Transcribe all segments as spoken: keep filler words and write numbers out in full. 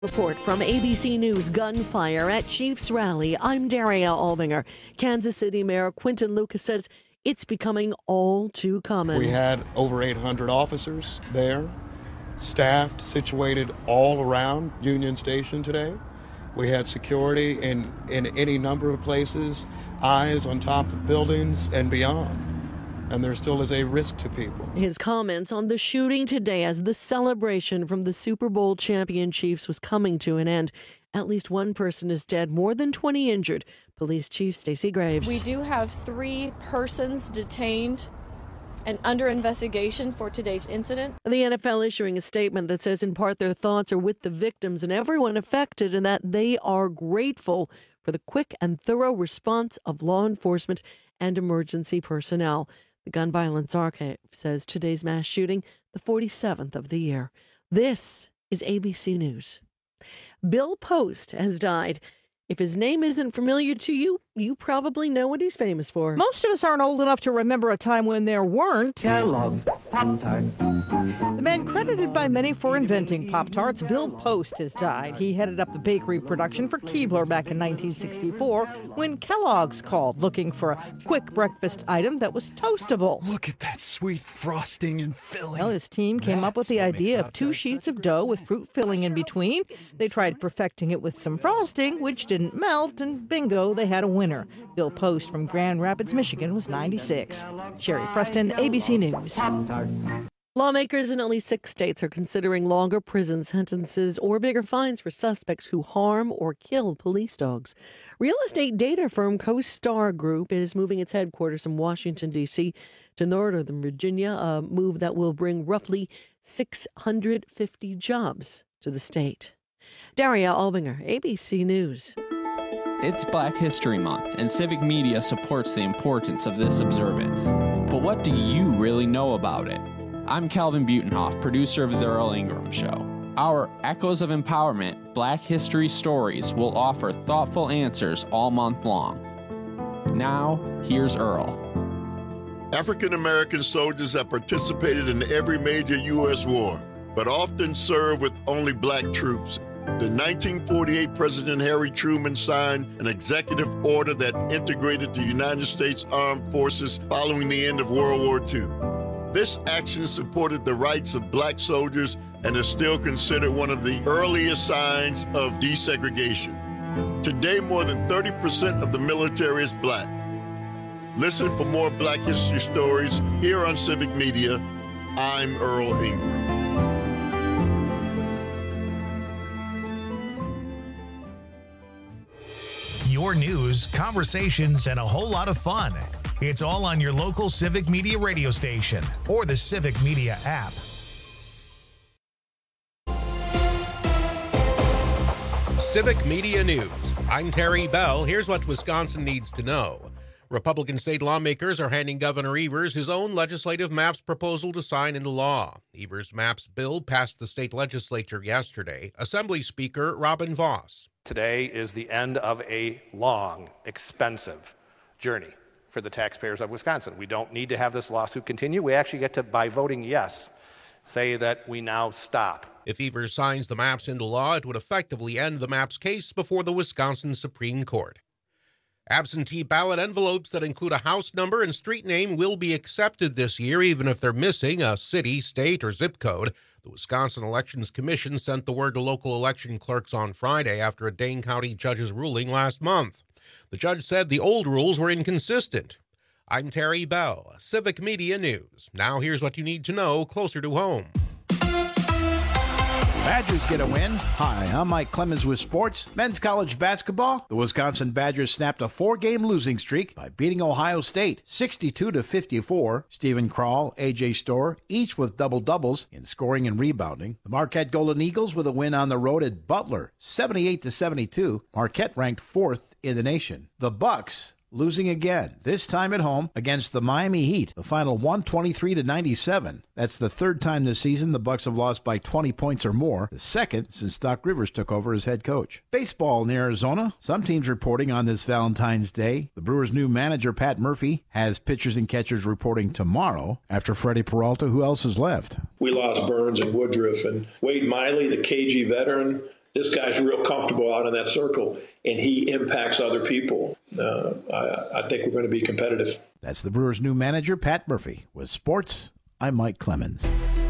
Report from A B C News. Gunfire at Chiefs rally. I'm Daria Albinger. Kansas City Mayor Quinton Lucas says it's becoming all too common. We had over eight hundred officers there, staffed, situated all around Union Station today. We had security in, in any number of places, eyes on top of buildings and beyond. And there still is a risk to people. His comments on the shooting today as the celebration from the Super Bowl champion Chiefs was coming to an end. At least one person is dead, more than twenty injured. Police Chief Stacey Graves. We do have three persons detained and under investigation for today's incident. The N F L issuing a statement that says in part their thoughts are with the victims and everyone affected, and that they are grateful for the quick and thorough response of law enforcement and emergency personnel. The Gun Violence Archive says today's mass shooting, the forty-seventh of the year. This is A B C News. Bill Post has died. If his name isn't familiar to you, you probably know what he's famous for. Most of us aren't old enough to remember a time when there weren't Kellogg's Pop-Tarts. The man credited by many for inventing Pop-Tarts, Bill Post, has died. He headed up the bakery production for Keebler back in nineteen sixty-four when Kellogg's called looking for a quick breakfast item that was toastable. Look at that sweet frosting and filling. Well, his team came That's up with the idea of two sheets of dough with fruit filling in between. They tried perfecting it with some frosting, which didn't melt, and bingo, they had a winner. Bill Post from Grand Rapids, Michigan, was ninety-six. Sherry Preston, A B C News. Lawmakers in at least six states are considering longer prison sentences or bigger fines for suspects who harm or kill police dogs. Real estate data firm CoStar Group is moving its headquarters from Washington, D C to Northern Virginia, a move that will bring roughly six hundred fifty jobs to the state. Daria Albinger, A B C News. It's Black History Month, and civic media supports the importance of this observance. But what do you really know about it? I'm Calvin Butenhoff, producer of The Earl Ingram Show. Our Echoes of Empowerment Black History Stories will offer thoughtful answers all month long. Now, here's Earl. African American soldiers have participated in every major U S war, but often served with only black troops. In nineteen forty-eight, President Harry Truman signed an executive order that integrated the United States Armed Forces following the end of World War Two. This action supported the rights of black soldiers and is still considered one of the earliest signs of desegregation. Today, more than thirty percent of the military is black. Listen for more Black History stories here on Civic Media. I'm Earl Ingram. Your news, conversations, and a whole lot of fun. It's all on your local Civic Media radio station or the Civic Media app. Civic Media News. I'm Terry Bell. Here's what Wisconsin needs to know. Republican state lawmakers are handing Governor Evers his own legislative maps proposal to sign into law. Evers' maps bill passed the state legislature yesterday. Assembly Speaker Robin Voss. Today is the end of a long, expensive journey for the taxpayers of Wisconsin. We don't need to have this lawsuit continue. We actually get to, by voting yes, say that we now stop. If Evers signs the maps into law, it would effectively end the maps case before the Wisconsin Supreme Court. Absentee ballot envelopes that include a house number and street name will be accepted this year, even if they're missing a city, state, or zip code. The Wisconsin Elections Commission sent the word to local election clerks on Friday after a Dane County judge's ruling last month. The judge said the old rules were inconsistent. I'm Terry Bell, Civic Media News. Now here's what you need to know closer to home. Badgers get a win. Hi, I'm Mike Clemens with sports. Men's college basketball. The Wisconsin Badgers snapped a four-game losing streak by beating Ohio State sixty-two to fifty-four. Stephen Krall, A J Storr, each with double-doubles in scoring and rebounding. The Marquette Golden Eagles with a win on the road at Butler, seventy-eight to seventy-two. Marquette ranked fourth in the nation. The Bucks losing again, this time at home against the Miami Heat. The final one twenty-three to ninety-seven. That's the third time this season the Bucks have lost by twenty points or more, the second since Doc Rivers took over as head coach. Baseball in Arizona. Some teams reporting on this Valentine's Day. The Brewers' new manager, Pat Murphy, has pitchers and catchers reporting tomorrow. After Freddie Peralta, who else is left? We lost Burns and Woodruff, and Wade Miley, the K G veteran, this guy's real comfortable out in that circle, and he impacts other people. Uh, I, I think we're going to be competitive. That's the Brewers' new manager, Pat Murphy. With sports, I'm Mike Clemens.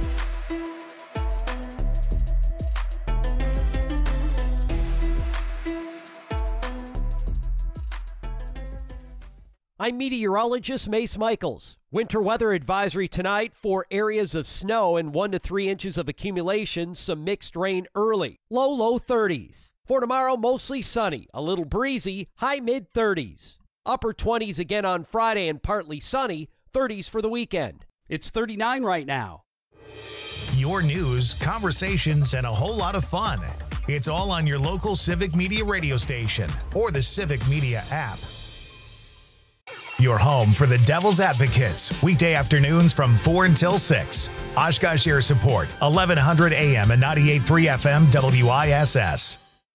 I'm meteorologist Mace Michaels. Winter weather advisory tonight for areas of snow and one to three inches of accumulation, some mixed rain early. Low, low thirties. For tomorrow, mostly sunny, a little breezy, high mid thirties. Upper twenties again on Friday and partly sunny, thirties for the weekend. It's thirty-nine right now. Your news, conversations, and a whole lot of fun. It's all on your local Civic Media radio station or the Civic Media app. Your home for the Devil's Advocates, weekday afternoons from four until six. Oshkosh Air Support, eleven hundred A M and ninety-eight point three F M W I S S.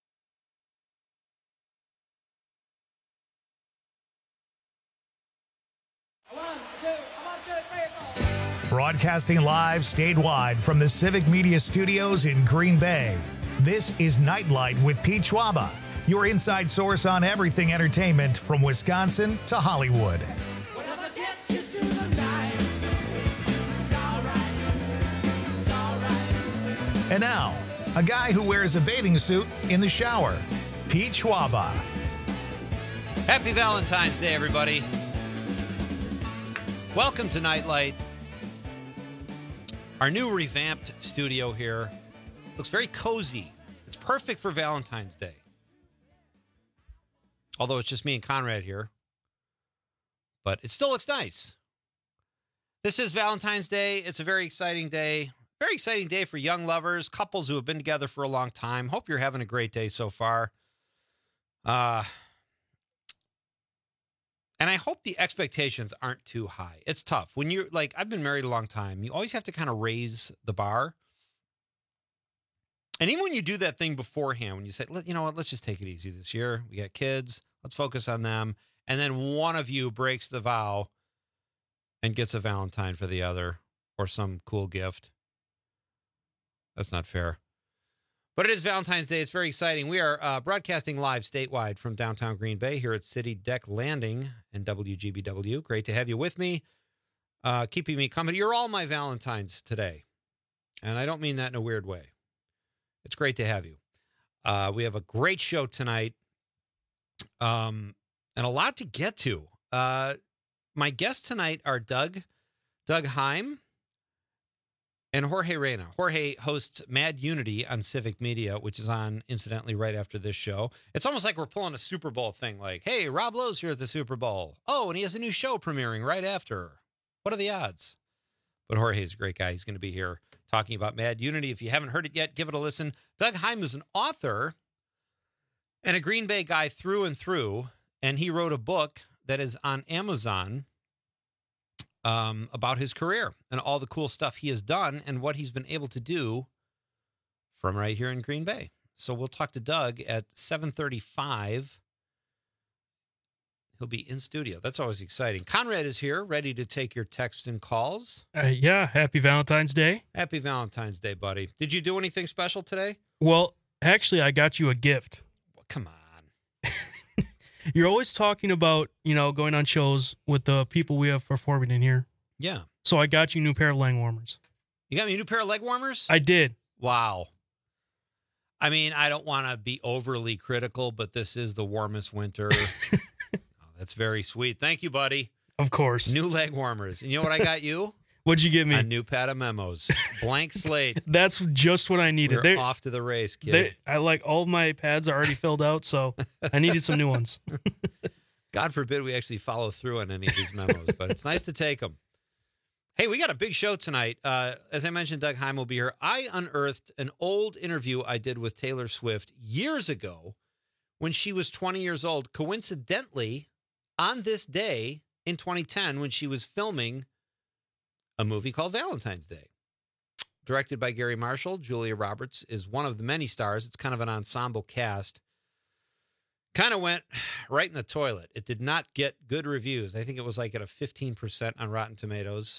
Broadcasting live statewide from the Civic Media Studios in Green Bay. This is Nightlight with Pete Schwaba, your inside source on everything entertainment from Wisconsin to Hollywood. And now, a guy who wears a bathing suit in the shower, Pete Schwaba. Happy Valentine's Day, everybody. Welcome to Nightlight. Our new revamped studio here looks very cozy. It's perfect for Valentine's Day. Although it's just me and Conrad here. But it still looks nice. This is Valentine's Day. It's a very exciting day. Very exciting day for young lovers, couples who have been together for a long time. Hope you're having a great day so far. Uh, and I hope the expectations aren't too high. It's tough. When you're like, I've been married a long time. You always have to kind of raise the bar. And even when you do that thing beforehand, when you say, you know what, let's just take it easy this year. We got kids. Let's focus on them. And then one of you breaks the vow and gets a Valentine for the other or some cool gift. That's not fair. But it is Valentine's Day. It's very exciting. We are uh, broadcasting live statewide from downtown Green Bay here at City Deck Landing and W G B W. Great to have you with me, uh, keeping me company. You're all my Valentines today. And I don't mean that in a weird way. It's great to have you. Uh, we have a great show tonight um, and a lot to get to. Uh, my guests tonight are Doug, Doug Heim, and Jorge Reyna. Jorge hosts Mad Unity on Civic Media, which is on, incidentally, right after this show. It's almost like we're pulling a Super Bowl thing, like, hey, Rob Lowe's here at the Super Bowl. Oh, and he has a new show premiering right after. What are the odds? But Jorge's a great guy. He's going to be here talking about Mad Unity. If you haven't heard it yet, give it a listen. Doug Heim is an author and a Green Bay guy through and through, and he wrote a book that is on Amazon Um, about his career and all the cool stuff he has done and what he's been able to do from right here in Green Bay. So we'll talk to Doug at seven thirty-five. He'll be in studio. That's always exciting. Conrad is here, ready to take your texts and calls. Uh, yeah, happy Valentine's Day. Happy Valentine's Day, buddy. Did you do anything special today? Well, actually, I got you a gift. Well, come on. You're always talking about, you know, going on shows with the people we have performing in here. Yeah. So I got you a new pair of leg warmers. You got me a new pair of leg warmers? I did. Wow. I mean, I don't want to be overly critical, but this is the warmest winter. Oh, that's very sweet. Thank you, buddy. Of course. New leg warmers. And you know what I got you? What'd you give me? A new pad of memos. Blank slate. That's just what I needed. We're They're, off to the race, kid. They, I like all of my pads are already filled out, so I needed some new ones. God forbid we actually follow through on any of these memos, but it's nice to take them. Hey, we got a big show tonight. Uh, as I mentioned, Doug Heim will be here. I unearthed an old interview I did with Taylor Swift years ago when she was twenty years old, coincidentally on this day in twenty ten when she was filming a movie called Valentine's Day. Directed by Gary Marshall, Julia Roberts is one of the many stars. It's kind of an ensemble cast. Kind of went right in the toilet. It did not get good reviews. I think it was like at a fifteen percent on Rotten Tomatoes.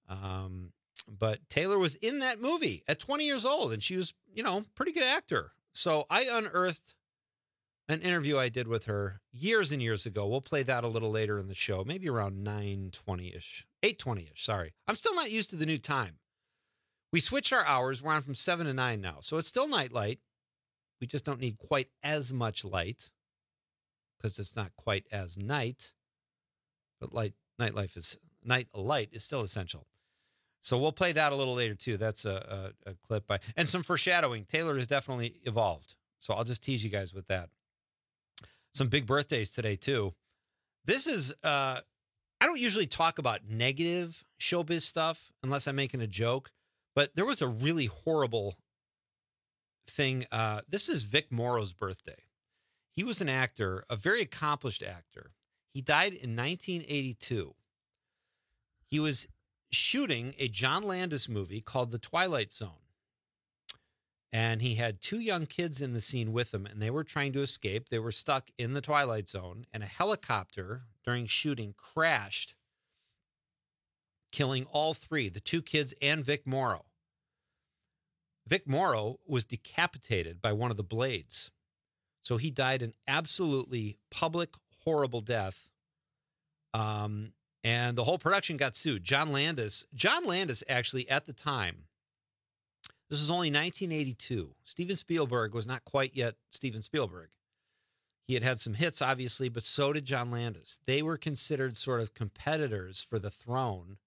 Um, but Taylor was in that movie at twenty years old, and she was, you know, pretty good actor. So I unearthed an interview I did with her years and years ago. We'll play that a little later in the show, maybe around nine twenty-ish, eight twenty-ish, sorry. I'm still not used to the new time. We switched our hours. We're on from seven to nine now. So it's still nightlight. We just don't need quite as much light because it's not quite as night. But light, nightlife is, night light is still essential. So we'll play that a little later, too. That's a, a, a clip by, and some foreshadowing. Taylor has definitely evolved. So I'll just tease you guys with that. Some big birthdays today, too. This is, uh, I don't usually talk about negative showbiz stuff unless I'm making a joke, but there was a really horrible thing. Uh, this is Vic Morrow's birthday. He was an actor, a very accomplished actor. He died in nineteen eighty-two. He was shooting a John Landis movie called The Twilight Zone. And he had two young kids in the scene with him, and they were trying to escape. They were stuck in the Twilight Zone, and a helicopter during shooting crashed, killing all three, the two kids and Vic Morrow. Vic Morrow was decapitated by one of the blades. So he died an absolutely public, horrible death. Um, and the whole production got sued. John Landis, John Landis actually at the time, this was only nineteen eighty-two. Steven Spielberg was not quite yet Steven Spielberg. He had had some hits, obviously, but so did John Landis. They were considered sort of competitors for the throne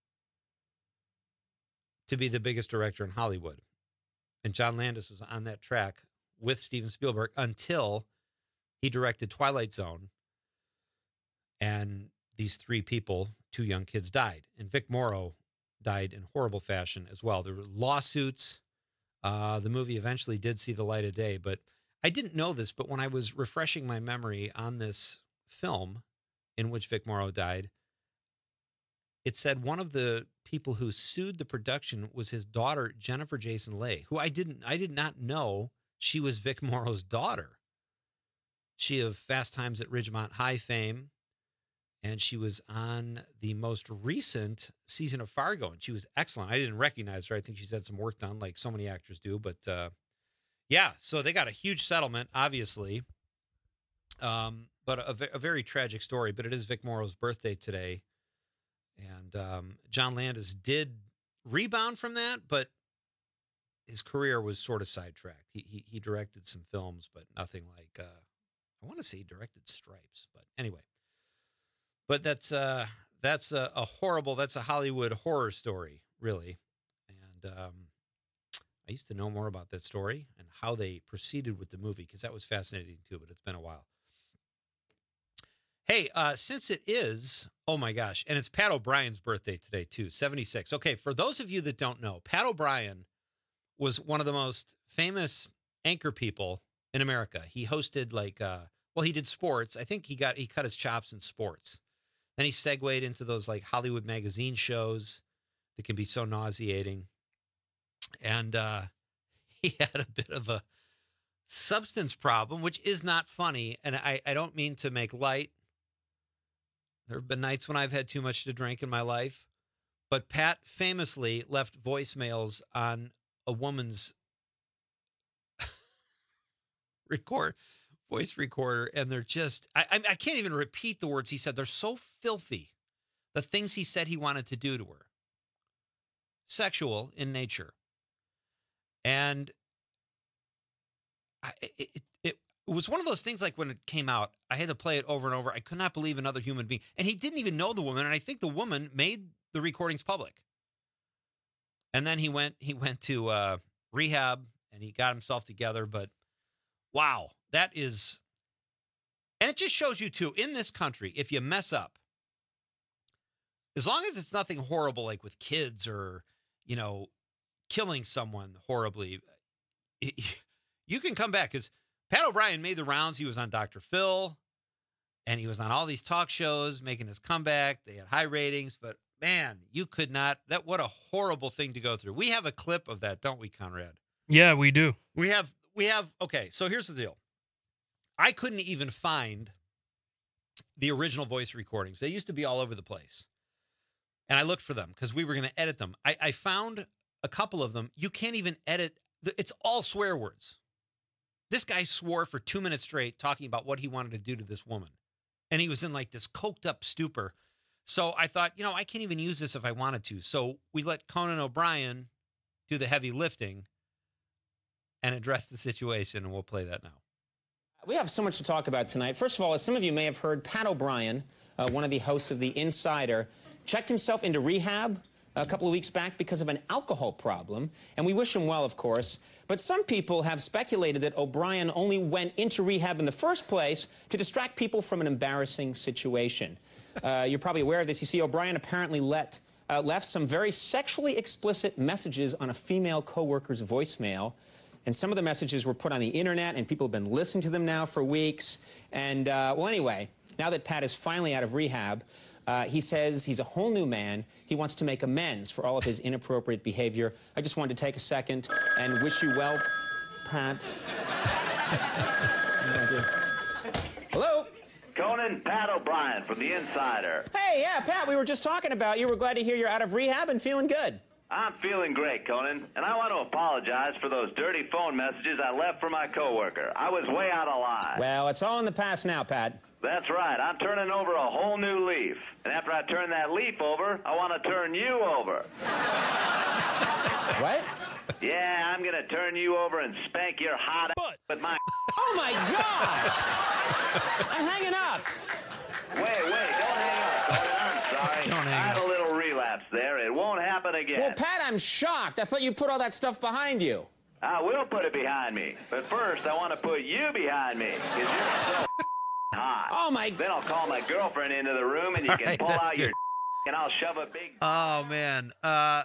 to be the biggest director in Hollywood. And John Landis was on that track with Steven Spielberg until he directed Twilight Zone. And these three people, two young kids, died. And Vic Morrow died in horrible fashion as well. There were lawsuits. Uh, the movie eventually did see the light of day. But I didn't know this, but when I was refreshing my memory on this film in which Vic Morrow died, it said one of the people who sued the production was his daughter, Jennifer Jason Leigh, who I didn't, I did not know she was Vic Morrow's daughter. She of Fast Times at Ridgemont High fame, and she was on the most recent season of Fargo, and she was excellent. I didn't recognize her. I think she's had some work done, like so many actors do. But uh, yeah, so they got a huge settlement, obviously. Um, but a, a very tragic story. But it is Vic Morrow's birthday today. And um, John Landis did rebound from that, but his career was sort of sidetracked. He he, he directed some films, but nothing like, uh, I want to say he directed Stripes. But anyway, but that's uh, that's a, a horrible, that's a Hollywood horror story, really. And um, I used to know more about that story and how they proceeded with the movie, because that was fascinating too, but it's been a while. Hey, uh, since it is, oh my gosh, and it's Pat O'Brien's birthday today too, seventy-six. Okay, for those of you that don't know, Pat O'Brien was one of the most famous anchor people in America. He hosted like, uh, well, he did sports. I think he got he cut his chops in sports. Then he segued into those like Hollywood magazine shows that can be so nauseating. And uh, he had a bit of a substance problem, which is not funny. And I, I don't mean to make light. There have been nights when I've had too much to drink in my life. But Pat famously left voicemails on a woman's record voice recorder, and they're just, I, I can't even repeat the words he said. They're so filthy. The things he said he wanted to do to her. Sexual in nature. And I, it, it, it was one of those things, like when it came out, I had to play it over and over. I could not believe another human being. And he didn't even know the woman, and I think the woman made the recordings public. And then he went he went to uh, rehab, and he got himself together. But wow, that is, and it just shows you too, in this country, if you mess up, as long as it's nothing horrible like with kids or, you know, killing someone horribly, it, you can come back. Because Pat O'Brien made the rounds. He was on Doctor Phil, and he was on all these talk shows making his comeback. They had high ratings, but man, you could not, that, what a horrible thing to go through. We have a clip of that, don't we, Conrad? Yeah, we do. We have, we have, okay, so here's the deal. I couldn't even find the original voice recordings. They used to be all over the place. And I looked for them because we were going to edit them. I, I found a couple of them. You can't even edit, it's all swear words. This guy swore for two minutes straight talking about what he wanted to do to this woman. And he was in like this coked up stupor. So I thought, you know, I can't even use this if I wanted to. So we let Conan O'Brien do the heavy lifting and address the situation, and we'll play that now. We have so much to talk about tonight. First of all, as some of you may have heard, Pat O'Brien, uh, one of the hosts of The Insider, checked himself into rehab a couple of weeks back because of an alcohol problem, and we wish him well, of course. But some people have speculated that O'Brien only went into rehab in the first place to distract people from an embarrassing situation. Uh, you're probably aware of this. You see, O'Brien apparently let, uh, left some very sexually explicit messages on a female coworker's voicemail. And some of the messages were put on the internet, and people have been listening to them now for weeks. And, uh, well, anyway, now that Pat is finally out of rehab, uh, he says he's a whole new man. He wants to make amends for all of his inappropriate behavior. I just wanted to take a second and wish you well, Pat. Thank you. Hello? Conan, Pat O'Brien from The Insider. Hey, yeah, Pat, we were just talking about you. We're glad to hear you're out of rehab and feeling good. I'm feeling great, Conan, and I want to apologize for those dirty phone messages I left for my coworker. I was way out of line. Well, it's all in the past now, Pat. That's right. I'm turning over a whole new leaf. And after I turn that leaf over, I want to turn you over. What? Yeah, I'm going to turn you over and spank your hot ass with my... Oh, my God! I'm hanging up. Wait, wait, don't hang up, Conan. I'm sorry. Don't hang I had up. a little relapse there. It won't happen again. Well, Pat, I'm shocked. I thought you put all that stuff behind you. I will put it behind me. But first, I want to put you behind me, because you're so hot. Oh, my... Then I'll call my girlfriend into the room, and you All can right, pull that's out good. your and I'll shove a big... Oh, man. Uh,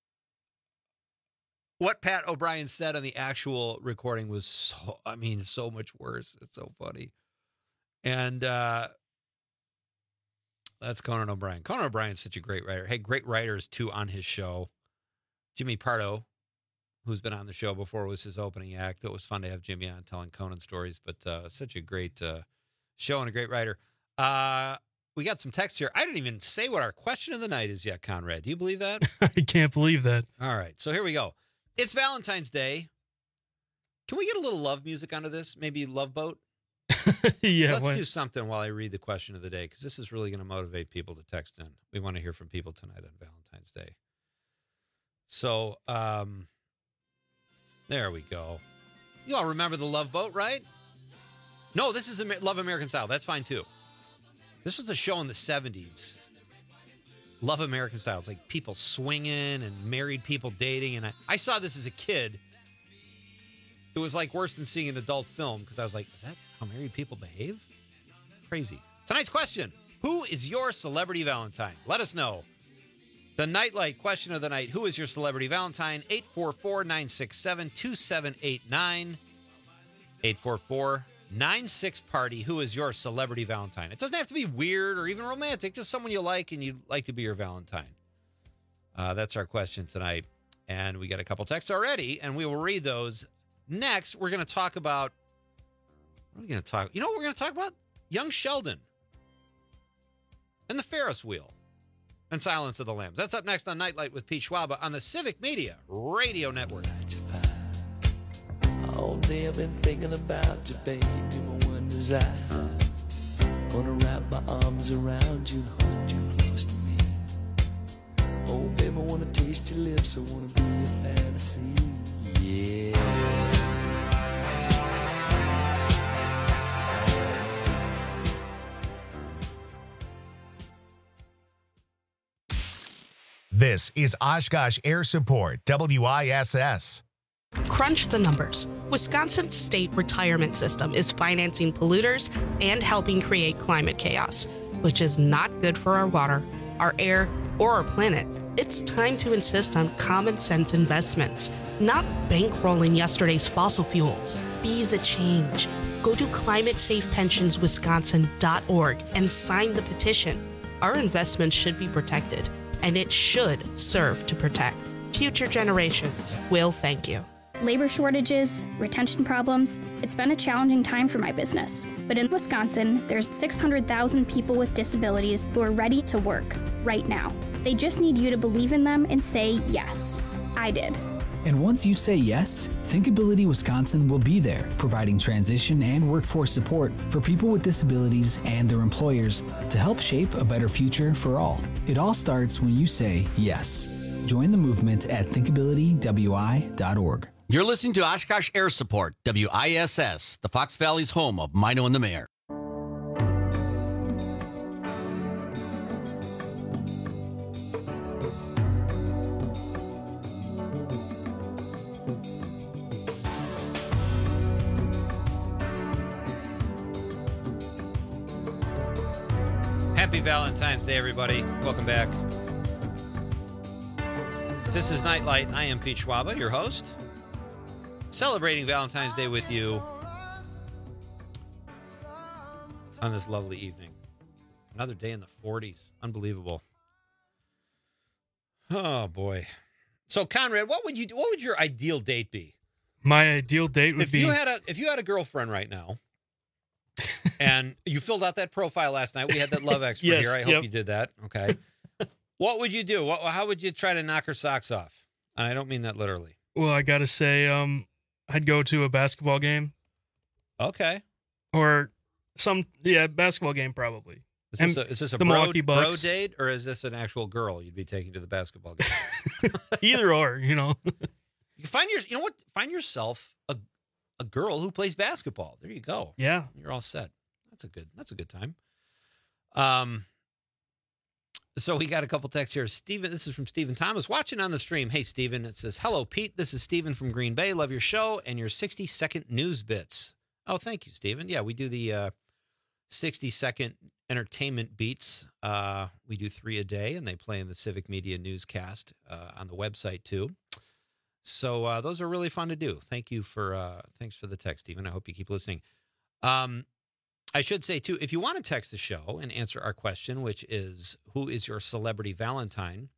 what Pat O'Brien said on the actual recording was so, I mean, so much worse. It's so funny. And uh, that's Conan O'Brien. Conan O'Brien's such a great writer. Hey, great writers, too, on his show. Jimmy Pardo, who's been on the show before, was his opening act. It was fun to have Jimmy on telling Conan stories, but uh, such a great uh, show and a great writer. Uh, we got some text here. I didn't even say what our question of the night is yet, Conrad. Do you believe that? I can't believe that. All right, so here we go. It's Valentine's Day. Can we get a little love music onto this? Maybe Love Boat? Yeah. Let's why- do something while I read the question of the day, because this is really going to motivate people to text in. We want to hear from people tonight on Valentine's Day. So, um, there we go. You all remember the Love Boat, right? No, this is Amer- Love American Style. That's fine, too. This was a show in the seventies. Love American Style. It's like people swinging and married people dating. And I, I saw this as a kid. It was like worse than seeing an adult film, because I was like, is that how married people behave? Crazy. Tonight's question: who is your celebrity Valentine? Let us know. The Nightlight question of the night: who is your celebrity Valentine? eight four four, nine six seven, two seven eight nine. eight four four, nine six party. Who is your celebrity Valentine? It doesn't have to be weird or even romantic. Just someone you like and you'd like to be your Valentine. Uh, that's our question tonight. And we got a couple texts already, and we will read those. Next, we're going to talk about... What are we going to talk... You know what we're going to talk about? Young Sheldon. And the Ferris wheel. And Silence of the Lambs. That's up next on Nightlight with Pete Schwaba on the Civic Media Radio Network. All day I've been thinking about you, baby, my one desire. Wanna wrap my arms around you and hold you close to me. Oh, baby, I wanna taste your lips, I wanna be a fantasy, yeah. This is Oshkosh Air Support, W I S S. Crunch the numbers. Wisconsin's state retirement system is financing polluters and helping create climate chaos, which is not good for our water, our air, or our planet. It's time to insist on common sense investments, not bankrolling yesterday's fossil fuels. Be the change. Go to climate safe pensions wisconsin dot org and sign the petition. Our investments should be protected, and it should serve to protect. Future generations will thank you. Labor shortages, retention problems, it's been a challenging time for my business. But in Wisconsin, there's six hundred thousand people with disabilities who are ready to work right now. They just need you to believe in them and say yes. I did. And once you say yes, Thinkability Wisconsin will be there, providing transition and workforce support for people with disabilities and their employers to help shape a better future for all. It all starts when you say yes. Join the movement at thinkability w i dot org. You're listening to Oshkosh Air Support, W I S S, the Fox Valley's home of Mino and the Mayor. Happy Valentine's Day, everybody. Welcome back. This is Nightlight. I am Pete Schwaba, your host. Celebrating Valentine's Day with you on this lovely evening. Another day in the forties. Unbelievable. Oh, boy. So, Conrad, what would you what would your ideal date be? My ideal date would if be... You had a, if you had a girlfriend right now, and you filled out that profile last night, we had that love expert yes, here. I hope yep. you did that. Okay. What would you do? What, how would you try to knock her socks off? And I don't mean that literally. Well, I got to say, um, I'd go to a basketball game. Okay. Or some, yeah, basketball game probably. Is this a, is this a the bro, Milwaukee bro Bucks. date, or is this an actual girl you'd be taking to the basketball game? Either or, you know. You find your, you know what? Find yourself a a girl who plays basketball. There you go. Yeah. You're all set. That's a good. That's a good time. Um. So we got a couple texts here. Stephen, this is from Stephen Thomas watching on the stream. Hey, Stephen, it says, hello, Pete. This is Stephen from Green Bay. Love your show and your sixty second news bits. Oh, thank you, Stephen. Yeah, we do the uh, sixty second entertainment beats. Uh, we do three a day, and they play in the Civic Media newscast uh, on the website, too. So uh, those are really fun to do. Thank you for, uh, thanks for the text, Stephen. I hope you keep listening. Um, I should say, too, if you want to text the show and answer our question, which is, who is your celebrity Valentine?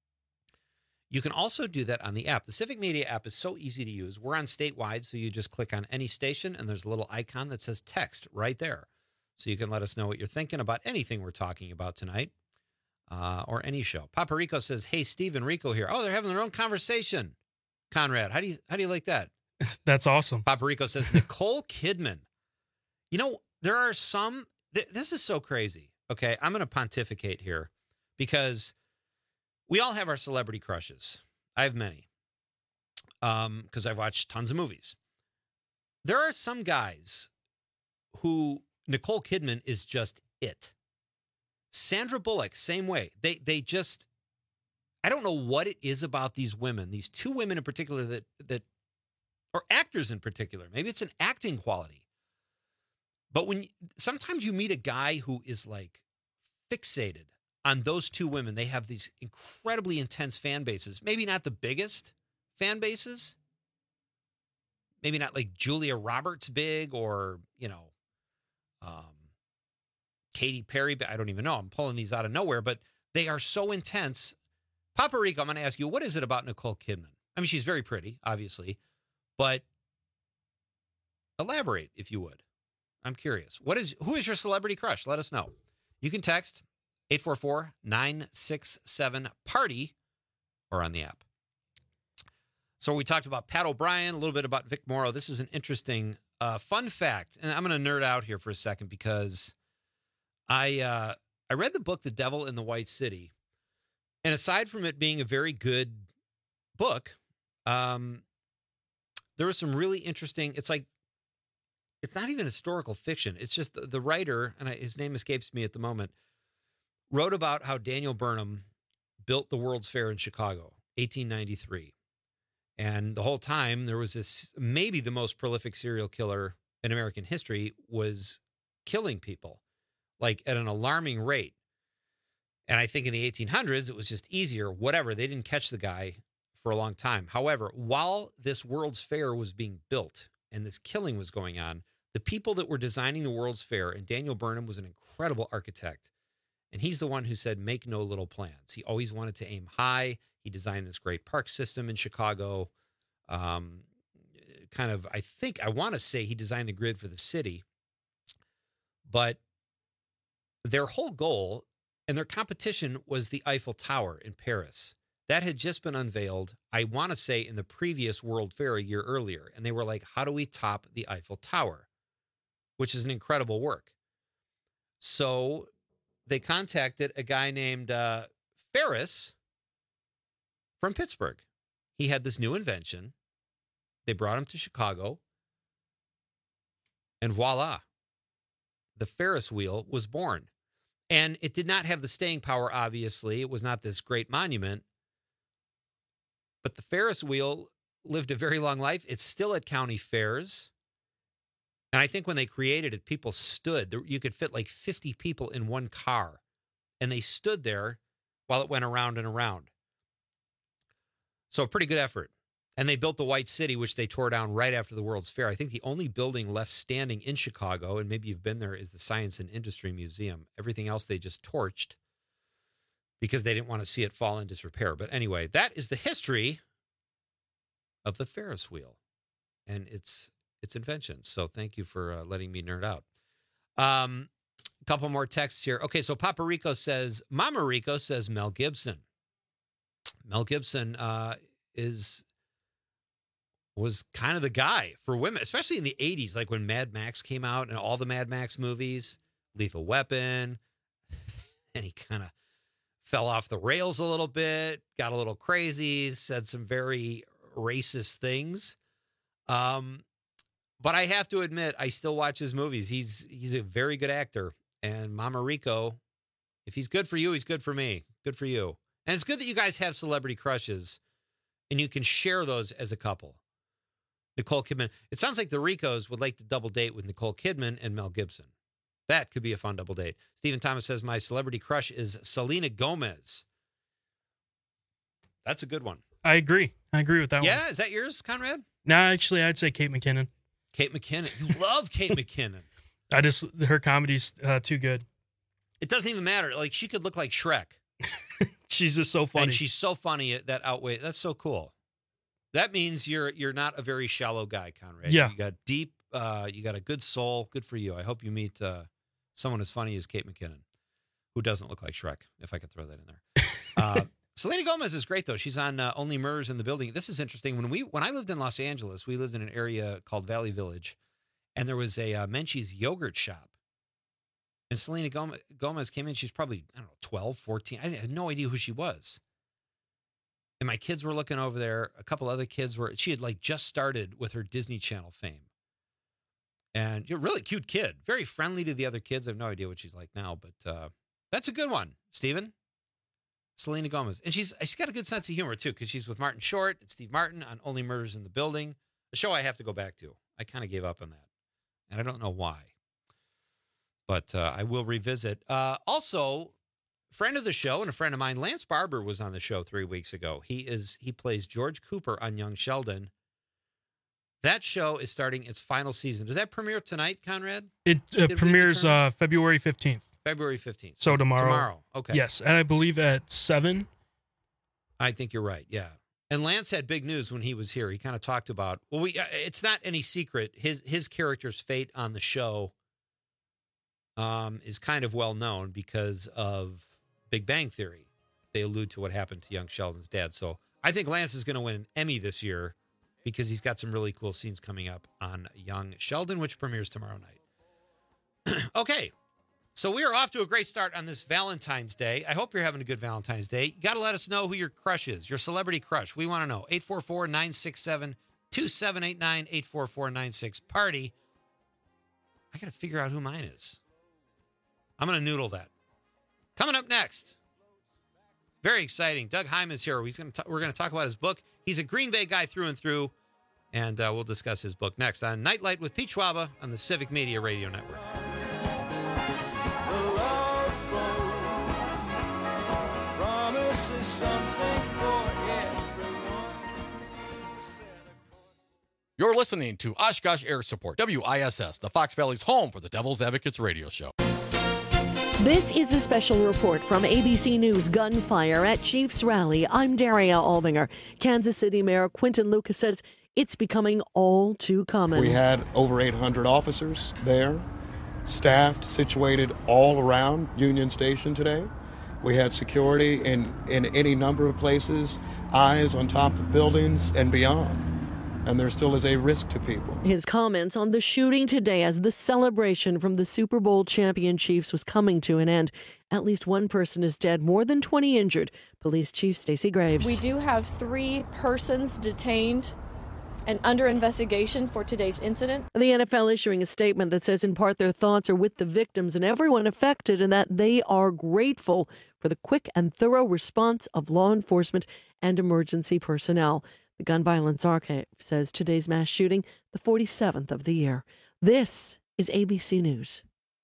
You can also do that on the app. The Civic Media app is so easy to use. We're on statewide, so you just click on any station, and there's a little icon that says text right there. So you can let us know what you're thinking about anything we're talking about tonight uh, or any show. Papa Rico says, hey, Steve and Rico here. Oh, they're having their own conversation. Conrad, how do you how do you like that? That's awesome. Papa Rico says, Nicole Kidman. You know, there are some, th- this is so crazy. Okay, I'm going to pontificate here because we all have our celebrity crushes. I have many um, because I've watched tons of movies. There are some guys who Nicole Kidman is just it. Sandra Bullock, same way. They they just, I don't know what it is about these women, these two women in particular that that, or actors in particular. Maybe it's an acting quality. But when sometimes you meet a guy who is like fixated on those two women, they have these incredibly intense fan bases. Maybe not the biggest fan bases. Maybe not like Julia Roberts big or, you know, um, Katy Perry. I don't even know. I'm pulling these out of nowhere, but they are so intense. Papa Rico, I'm going to ask you, what is it about Nicole Kidman? I mean, she's very pretty, obviously, but elaborate if you would. I'm curious. What is who is your celebrity crush? Let us know. You can text eight four four, nine six seven, PARTY or on the app. So we talked about Pat O'Brien, a little bit about Vic Morrow. This is an interesting uh, fun fact, and I'm going to nerd out here for a second because I uh, I read the book The Devil in the White City, and aside from it being a very good book, um, there was some really interesting. It's like. It's not even historical fiction. It's just the, the writer, and I, his name escapes me at the moment, wrote about how Daniel Burnham built the World's Fair in Chicago, eighteen ninety-three. And the whole time there was this, maybe the most prolific serial killer in American history was killing people, like at an alarming rate. And I think in the eighteen hundreds, it was just easier, whatever. They didn't catch the guy for a long time. However, while this World's Fair was being built and this killing was going on, the people that were designing the World's Fair, and Daniel Burnham was an incredible architect, and he's the one who said, make no little plans. He always wanted to aim high. He designed this great park system in Chicago. Um, kind of, I think, I want to say he designed the grid for the city. But their whole goal and their competition was the Eiffel Tower in Paris. That had just been unveiled, I want to say, in the previous World Fair a year earlier. And they were like, how do we top the Eiffel Tower? Which is an incredible work. So they contacted a guy named uh, Ferris from Pittsburgh. He had this new invention. They brought him to Chicago. And voila, the Ferris wheel was born. And it did not have the staying power, obviously. It was not this great monument. But the Ferris wheel lived a very long life. It's still at county fairs. And I think when they created it, people stood. You could fit like fifty people in one car. And they stood there while it went around and around. So a pretty good effort. And they built the White City, which they tore down right after the World's Fair. I think the only building left standing in Chicago, and maybe you've been there, is the Science and Industry Museum. Everything else they just torched because they didn't want to see it fall in disrepair. But anyway, that is the history of the Ferris wheel and its its invention. So thank you for uh, letting me nerd out. Um, a couple more texts here. Okay, so Papa Rico says, Mama Rico says Mel Gibson. Mel Gibson uh, is... was kind of the guy for women, especially in the eighties, like when Mad Max came out and all the Mad Max movies, Lethal Weapon, and he kind of fell off the rails a little bit, got a little crazy, said some very racist things. Um, but I have to admit, I still watch his movies. He's he's a very good actor. And Mama Rico, if he's good for you, he's good for me. Good for you. And it's good that you guys have celebrity crushes and you can share those as a couple. Nicole Kidman. It sounds like the Ricos would like to double date with Nicole Kidman and Mel Gibson. That could be a fun double date. Stephen Thomas says, my celebrity crush is Selena Gomez. That's a good one. I agree. I agree with that yeah, one. Yeah, is that yours, Conrad? No, actually, I'd say Kate McKinnon. Kate McKinnon. You love Kate McKinnon. I just, her comedy's uh, too good. It doesn't even matter. Like, she could look like Shrek. She's just so funny. And she's so funny that outweighs. That's so cool. That means you're you're not a very shallow guy, Conrad. Yeah. You got deep, uh, you got a good soul. Good for you. I hope you meet uh, someone as funny as Kate McKinnon, who doesn't look like Shrek, if I could throw that in there. Uh, Selena Gomez is great, though. She's on uh, Only Murders in the Building. This is interesting. When we when I lived in Los Angeles, we lived in an area called Valley Village, and there was a uh, Menchie's yogurt shop. And Selena Gomez, Gomez came in. She's probably, I don't know, twelve, fourteen. I had no idea who she was. And my kids were looking over there. A couple other kids were, she had like just started with her Disney Channel fame. And you're a really cute kid. Very friendly to the other kids. I have no idea what she's like now, but uh, that's a good one, Steven. Selena Gomez. And she's she's got a good sense of humor, too, because she's with Martin Short and Steve Martin on Only Murders in the Building, a show I have to go back to. I kind of gave up on that. And I don't know why. But uh, I will revisit. Uh, also, friend of the show and a friend of mine, Lance Barber, was on the show three weeks ago. He is he plays George Cooper on Young Sheldon. That show is starting its final season. Does that premiere tonight, Conrad? It uh, premieres uh, February fifteenth. February fifteenth. So tomorrow. Tomorrow, okay. Yes, and I believe at seven. I think you're right, yeah. And Lance had big news when he was here. He kind of talked about, well, we, it's not any secret. His, his character's fate on the show um, is kind of well known because of Big Bang Theory. They allude to what happened to young Sheldon's dad. So I think Lance is going to win an Emmy this year because he's got some really cool scenes coming up on Young Sheldon, which premieres tomorrow night. Okay, so we are off to a great start on this Valentine's Day. I hope you're having a good Valentine's Day. You got to let us know who your crush is, your celebrity crush. We want to know. eight four four, nine six seven, two seven eight nine, eight four four nine six, party. I got to figure out who mine is. I'm going to noodle that. Coming up next, very exciting. Doug Heim is here. He's gonna t- we're going to talk about his book. He's a Green Bay guy through and through, and uh, we'll discuss his book next on Nightlight with Pete Schwaba on the Civic Media Radio Network. You're listening to Oshkosh Air Support, W I S S, the Fox Valley's home for the Devil's Advocates radio show. This is a special report from A B C News Gunfire at Chiefs Rally. I'm Daria Albinger. Kansas City Mayor Quinton Lucas says it's becoming all too common. We had over eight hundred officers there, staffed, situated all around Union Station today. We had security in, in any number of places, eyes on top of buildings and beyond. And there still is a risk to people. His comments on the shooting today as the celebration from the Super Bowl champion Chiefs was coming to an end. At least one person is dead, more than twenty injured. Police Chief Stacey Graves. We do have three persons detained and under investigation for today's incident. The N F L issuing a statement that says in part their thoughts are with the victims and everyone affected, and that they are grateful for the quick and thorough response of law enforcement and emergency personnel. The Gun Violence Archive says today's mass shooting, the forty-seventh of the year. This is A B C News.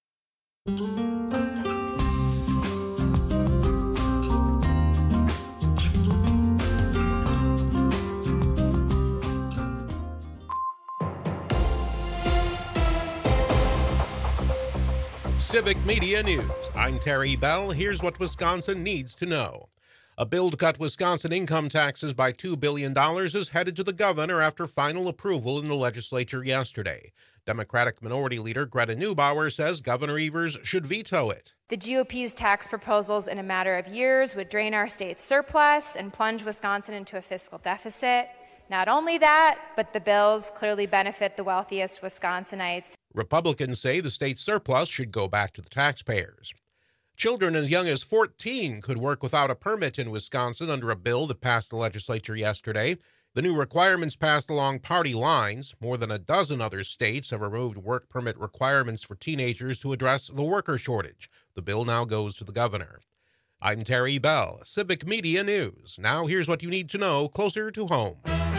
Civic Media News. I'm Terry Bell. Here's what Wisconsin needs to know. A bill to cut Wisconsin income taxes by two billion dollars is headed to the governor after final approval in the legislature yesterday. Democratic Minority Leader Greta Neubauer says Governor Evers should veto it. The G O P's tax proposals in a matter of years would drain our state's surplus and plunge Wisconsin into a fiscal deficit. Not only that, but the bills clearly benefit the wealthiest Wisconsinites. Republicans say the state's surplus should go back to the taxpayers. Children as young as fourteen could work without a permit in Wisconsin under a bill that passed the legislature yesterday. The new requirements passed along party lines. More than a dozen other states have removed work permit requirements for teenagers to address the worker shortage. The bill now goes to the governor. I'm Terry Bell, Civic Media News. Now here's what you need to know closer to home.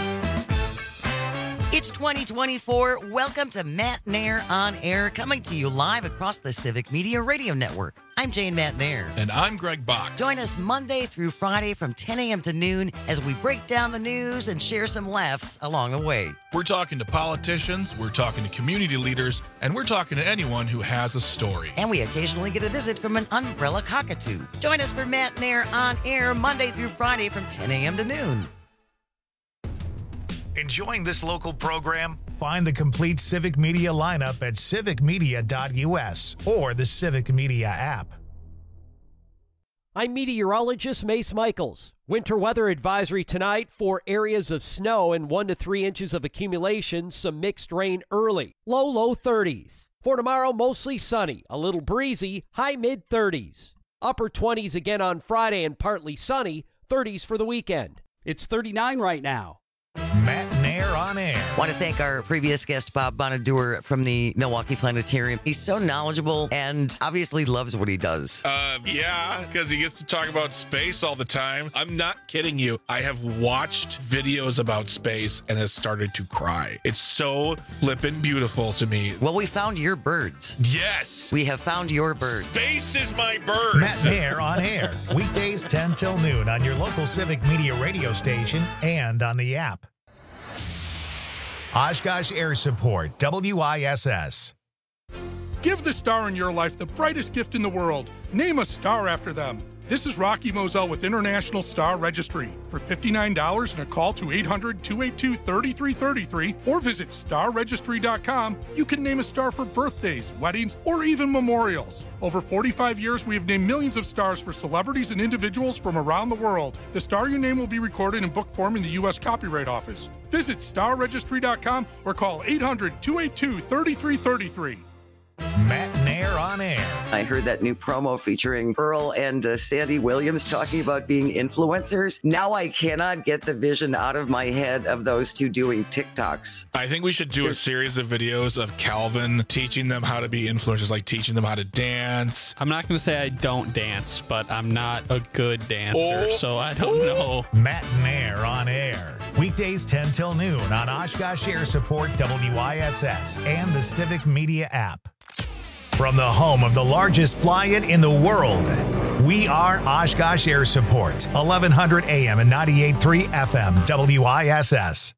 It's twenty twenty-four. Welcome to Matt Nair on Air, coming to you live across the Civic Media Radio Network. I'm Jane Matt Nair. And I'm Greg Bach. Join us Monday through Friday from ten a.m. to noon as we break down the news and share some laughs along the way. We're talking to politicians, we're talking to community leaders, and we're talking to anyone who has a story. And we occasionally get a visit from an umbrella cockatoo. Join us for Matt Nair on Air Monday through Friday from ten a.m. to noon. Enjoying this local program? Find the complete Civic Media lineup at civic media dot u s or the Civic Media app. I'm meteorologist Mace Michaels. Winter weather advisory tonight for areas of snow and one to three inches of accumulation, some mixed rain early. Low, low thirties. For tomorrow, mostly sunny, a little breezy, high mid thirties. Upper twenties again on Friday and partly sunny, thirties for the weekend. It's thirty-nine right now. Matt Nair on Air. Want to thank our previous guest, Bob Bonadur from the Milwaukee Planetarium. He's so knowledgeable and obviously loves what he does. Uh, yeah, because he gets to talk about space all the time. I'm not kidding you. I have watched videos about space and has started to cry. It's so flippin' beautiful to me. Well, we found your birds. Yes. We have found your birds. Space is my birds. Matt Nair on Air. Weekdays ten till noon on your local Civic Media radio station and on the app. Oshkosh Air Support, W I S S. Give the star in your life the brightest gift in the world. Name a star after them. This is Rocky Moselle with International Star Registry. For fifty-nine dollars and a call to eight hundred, two eight two, three three three three or visit star registry dot com, you can name a star for birthdays, weddings, or even memorials. Over forty-five years, we have named millions of stars for celebrities and individuals from around the world. The star you name will be recorded in book form in the U S Copyright Office. Visit star registry dot com or call eight hundred, two eight two, three three three three. Matt Nair on Air. I heard that new promo featuring Earl and uh, Sandy Williams talking about being influencers. Now I cannot get the vision out of my head of those two doing TikToks. I think we should do a series of videos of Calvin teaching them how to be influencers, like teaching them how to dance. I'm not going to say I don't dance, but I'm not a good dancer, Oh. so I don't know. Matt Nair on Air. Weekdays ten till noon on Oshkosh Air Support, W I S S, and the Civic Media app. From the home of the largest fly-in in the world, we are Oshkosh Air Support, eleven hundred A M and ninety-eight point three F M, W I S S.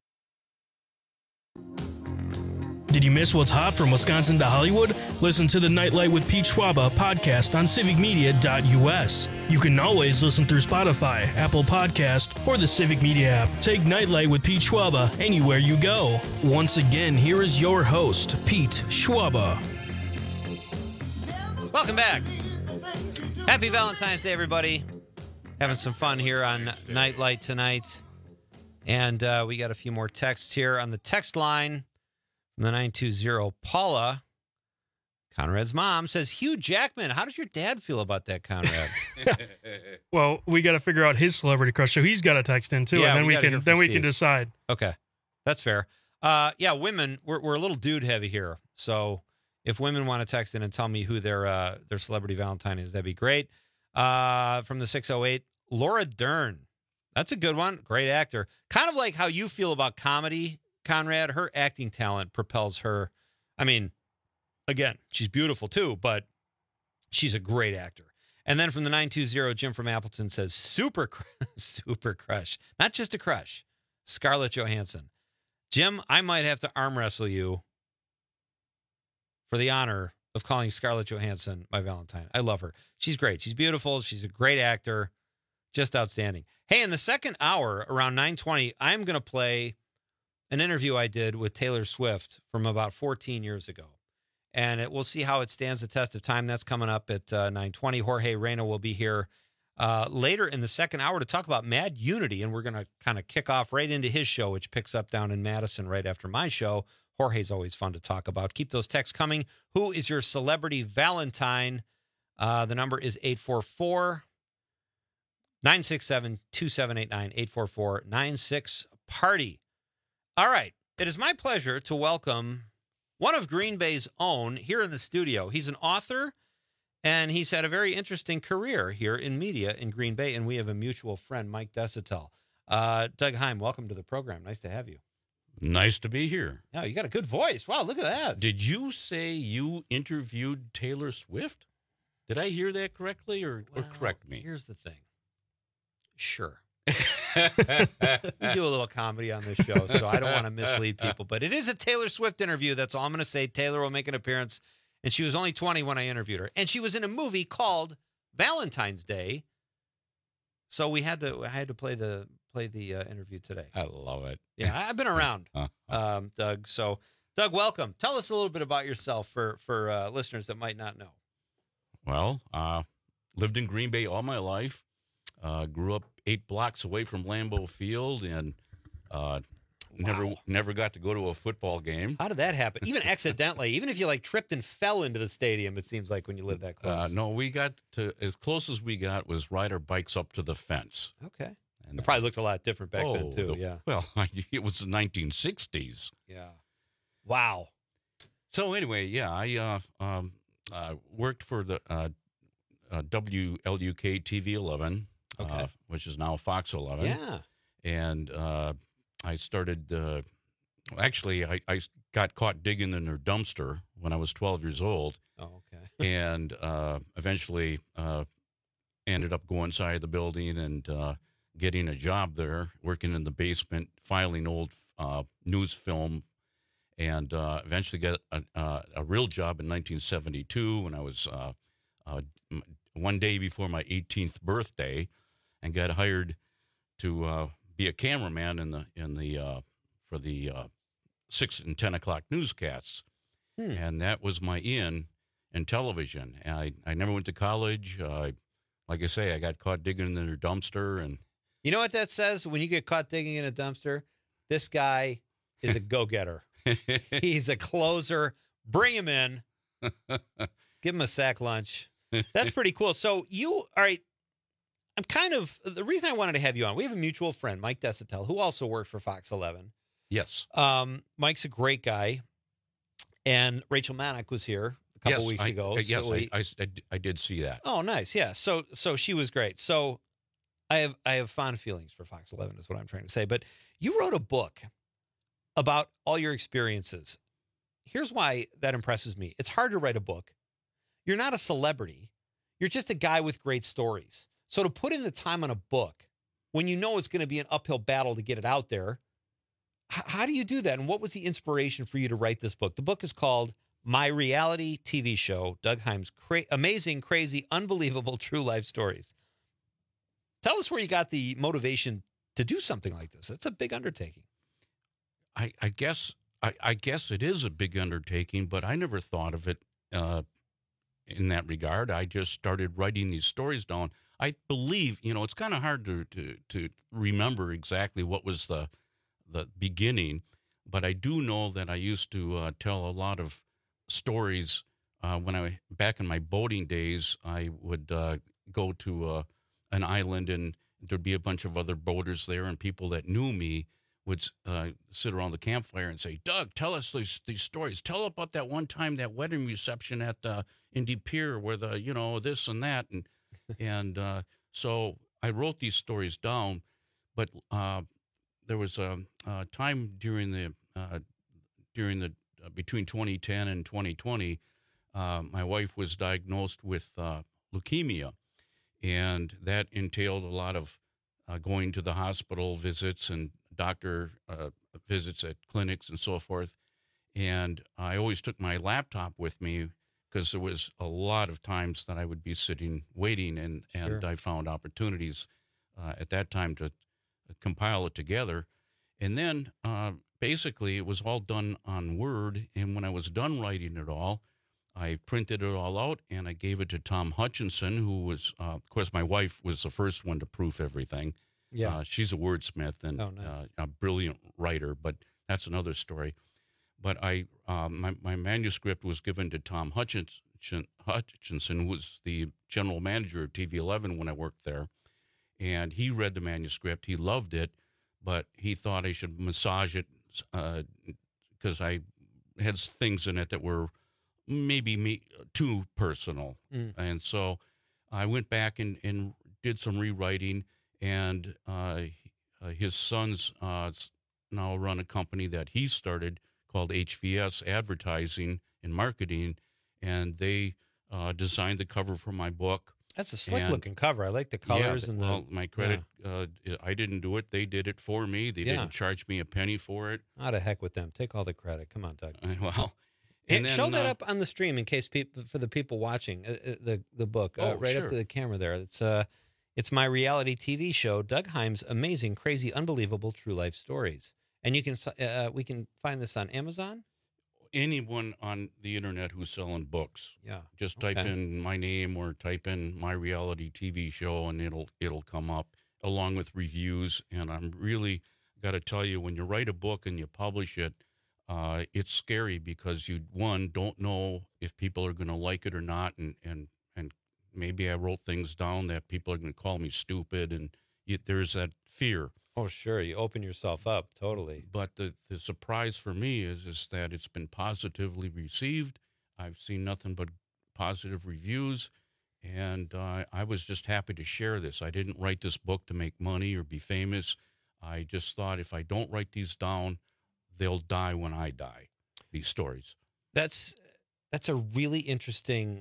Did you miss what's hot from Wisconsin to Hollywood? Listen to the Nightlight with Pete Schwaba podcast on civic media dot u s. You can always listen through Spotify, Apple Podcast, or the Civic Media app. Take Nightlight with Pete Schwaba anywhere you go. Once again, here is your host, Pete Schwaba. Welcome back. Happy Valentine's Day, everybody. Having some fun here on Nightlight tonight. And uh, we got a few more texts here on the text line from the nine two zero. Paula, Conrad's mom, says, Hugh Jackman, how does your dad feel about that, Conrad? Well, we got to figure out his celebrity crush, so he's got to text in too, Yeah, and then we we gotta hear can from then we Steve. can decide. Okay, that's fair. Uh, yeah, women, we're we're a little dude heavy here. So if women want to text in and tell me who their uh, their celebrity Valentine is, that'd be great. Uh, from the six oh eight, Laura Dern. That's a good one. Great actor. Kind of like how you feel about comedy, Conrad. Her acting talent propels her. I mean, again, she's beautiful too, but she's a great actor. And then from the nine two zero, Jim from Appleton says, super, cr- super crush. Not just a crush. Scarlett Johansson. Jim, I might have to arm wrestle you for the honor of calling Scarlett Johansson my Valentine. I love her. She's great. She's beautiful. She's a great actor. Just outstanding. Hey, in the second hour, around nine twenty, I'm going to play an interview I did with Taylor Swift from about fourteen years ago. And it, we'll see how it stands the test of time. That's coming up at uh, nine twenty. Jorge Reyna will be here uh, later in the second hour to talk about Mad Unity. And we're going to kind of kick off right into his show, which picks up down in Madison right after my show. Jorge's always fun to talk about. Keep those texts coming. Who is your celebrity Valentine? Uh, the number is eight four four, nine six seven, two seven eight nine, eight four four, nine six party. All right. It is my pleasure to welcome one of Green Bay's own here in the studio. He's an author, and he's had a very interesting career here in media in Green Bay, and we have a mutual friend, Mike Desitel. Uh, Doug Heim, welcome to the program. Nice to have you. Nice to be here. Yeah, you got a good voice. Wow, look at that. Did you say you interviewed Taylor Swift? Did I hear that correctly, or, Well, or correct me? Here's the thing. Sure. We do a little comedy on this show, so I don't want to mislead people. But it is a Taylor Swift interview. That's all I'm going to say. Taylor will make an appearance. And she was only twenty when I interviewed her. And she was in a movie called Valentine's Day. So we had to I had to play the play the uh, interview today. I love it. Yeah, I've been around, um, Doug. So, Doug, welcome. Tell us a little bit about yourself for, for uh, listeners that might not know. Well, uh, lived in Green Bay all my life. Uh, grew up eight blocks away from Lambeau Field, and uh, never never got to go to a football game. How did that happen? Even accidentally, even if you like tripped and fell into the stadium, it seems like when you live that close. Uh, no, we got to as close as we got was ride our bikes up to the fence. Okay. And it probably looked a lot different back oh, then too. the- Yeah. Well, it was the nineteen sixties. Yeah. Wow. So anyway, yeah, I uh, um, uh, worked for the uh, uh, W L U K T V eleven, Okay. uh, which is now Fox eleven. Yeah. And uh, I started. Uh, actually, I, I got caught digging in their dumpster when I was twelve years old. Oh, okay. and uh, eventually uh, ended up going inside the building and uh, getting a job there, working in the basement, filing old uh, news film, and uh, eventually got a, a, a real job in nineteen seventy-two when I was uh, uh, m- one day before my eighteenth birthday, and got hired to uh, be a cameraman in the in the uh, for the uh, six and ten o'clock newscasts, Hmm. and that was my in in television. And I I never went to college. Uh, like I say, I got caught digging in their dumpster, and You know what that says when you get caught digging in a dumpster? This guy is a go-getter. He's a closer. Bring him in. Give him a sack lunch. That's pretty cool. So you, all right, I'm kind of, the reason I wanted to have you on, we have a mutual friend, Mike Desitel, who also worked for Fox eleven. yes. Um, Mike's a great guy. And Rachel Mannix was here a couple yes, weeks I- ago. uh, yes, so we- I, I, I d- I did see that. Oh, nice. Yeah. So so she was great. So I have I have fond feelings for Fox eleven is what I'm trying to say. But you wrote a book about all your experiences. Here's why that impresses me. It's hard to write a book. You're not a celebrity. You're just a guy with great stories. So to put in the time on a book when you know it's going to be an uphill battle to get it out there, h- how do you do that? And what was the inspiration for you to write this book? The book is called My Reality T V Show, Doug Heim's cra- amazing, crazy, unbelievable true life stories. Tell us where you got the motivation to do something like this. It's a big undertaking. I, I guess I, I guess it is a big undertaking, but I never thought of it uh, in that regard, I just started writing these stories down. I believe, you know, it's kind of hard to, to, to remember exactly what was the, the beginning, but I do know that I used to uh, tell a lot of stories uh, when I, back in my boating days, I would uh, go to uh, an island and there'd be a bunch of other boaters there, and people that knew me would uh, sit around the campfire and say, Doug, tell us these, these stories. Tell about that one time, that wedding reception at the Indy Pier where the, you know, this and that. And, and uh, so I wrote these stories down, but uh, there was a, a time during the, uh, during the, uh, between twenty ten and twenty twenty, uh, my wife was diagnosed with uh, leukemia, and that entailed a lot of uh, going to the hospital visits and doctor uh, visits at clinics and so forth. And I always took my laptop with me because there was a lot of times that I would be sitting waiting, and, and Sure. I found opportunities uh, at that time to compile it together. And then uh, basically it was all done on Word. And when I was done writing it all, I printed it all out and I gave it to Tom Hutchinson, who was, uh, of course, my wife was the first one to proof everything. Yeah. Uh, she's a wordsmith and Oh, nice. uh, a brilliant writer, but that's another story. But I, um, my, my manuscript was given to Tom Hutchinson, Hutchinson, who was the general manager of T V eleven when I worked there. And he read the manuscript. He loved it, but he thought I should massage it because uh, I had things in it that were maybe me, too personal. Mm. And so I went back and, and did some rewriting, and uh, his sons uh, now run a company that he started called H V S Advertising and Marketing, and they uh, designed the cover for my book. That's a slick And- looking cover. I like the colors yeah, and well, the. my credit, uh, I didn't do it. They did it for me. They Yeah. didn't charge me a penny for it. Out of heck with them. Take all the credit. Come on, Doug. Uh, well, And and then, show that uh, up on the stream in case people, for the people watching uh, uh, the the book, uh, Oh, right sure. up to the camera there. It's uh, it's my reality T V show, Doug Himes' amazing, crazy, unbelievable true life stories, and you can uh, we can find this on Amazon. anyone on the internet who's selling books. Yeah. Just type Okay. in my name or type in my reality T V show and it'll it'll come up along with reviews. And I'm really got to tell you, when you write a book and you publish it, uh, it's scary because you, one, don't know if people are going to like it or not. And, and, and maybe I wrote things down that people are going to call me stupid. And you, there's that fear. Oh, sure. You open yourself up. Totally. But the, the surprise for me is, is that it's been positively received. I've seen nothing but positive reviews. And uh, I was just happy to share this. I didn't write this book to make money or be famous. I just thought if I don't write these down, they'll die when I die, these stories. That's that's a really interesting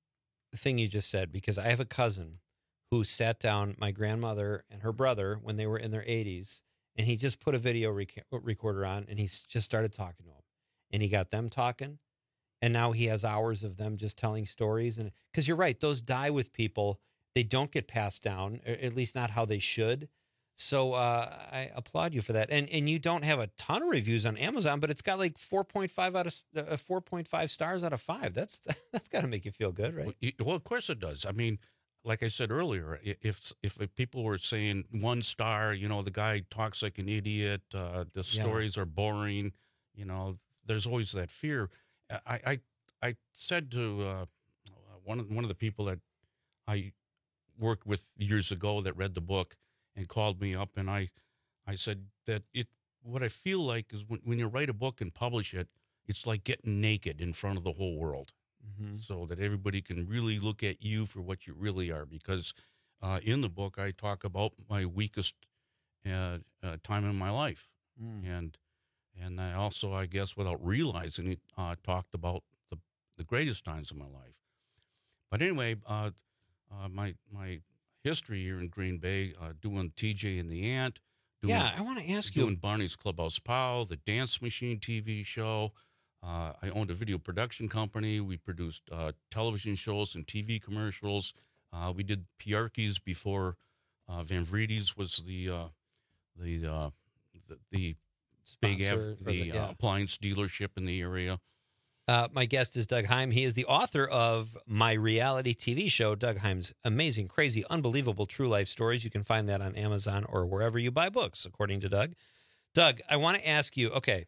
thing you just said, because I have a cousin who sat down my grandmother and her brother when they were in their eighties, and he just put a video rec- recorder on and he s- just started talking to them, and he got them talking, and now he has hours of them just telling stories. And because you're right, those die with people. They don't get passed down, or at least not how they should. So uh, I applaud you for that. And and you don't have a ton of reviews on Amazon, but it's got like four point five out of uh, four point five stars out of five. That's that's got to make you feel good, right? Well, y- well, of course it does. I mean, like I said earlier, i- if if people were saying one star, you know, the guy talks like an idiot, uh, the Yeah. stories are boring, you know, there's always that fear. I I, I said to uh, one of one of the people that I worked with years ago that read the book and called me up, and I I said that it what I feel like is when, when you write a book and publish it, it's like getting naked in front of the whole world, Mm-hmm. so that everybody can really look at you for what you really are. Because uh, in the book, I talk about my weakest uh, uh, time in my life, Mm. and and I also, I guess, without realizing it, uh, talked about the the greatest times of my life. But anyway, uh, uh, my my history here in Green Bay, uh, doing T J and the Ant. Doing, Yeah, I want to ask you. doing Barney's Clubhouse Pow, the Dance Machine T V show. Uh, I owned a video production company. We produced uh, television shows and T V commercials. Uh, we did Piarkis before uh, Van Vrides was the uh, the, uh, the the big Sponsor av- for the, the- uh, yeah. appliance dealership in the area. Uh, my guest is Doug Heim. He is the author of my reality T V show, Doug Heim's Amazing, Crazy, Unbelievable True Life Stories. You can find that on Amazon or wherever you buy books, according to Doug. Doug, I want to ask you, okay,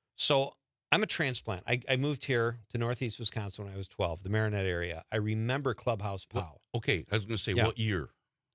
so I'm a transplant. I, I moved here to Northeast Wisconsin when I was twelve, the Marinette area. I remember Clubhouse Pow. Well, okay, I was going to say, Yeah. what year?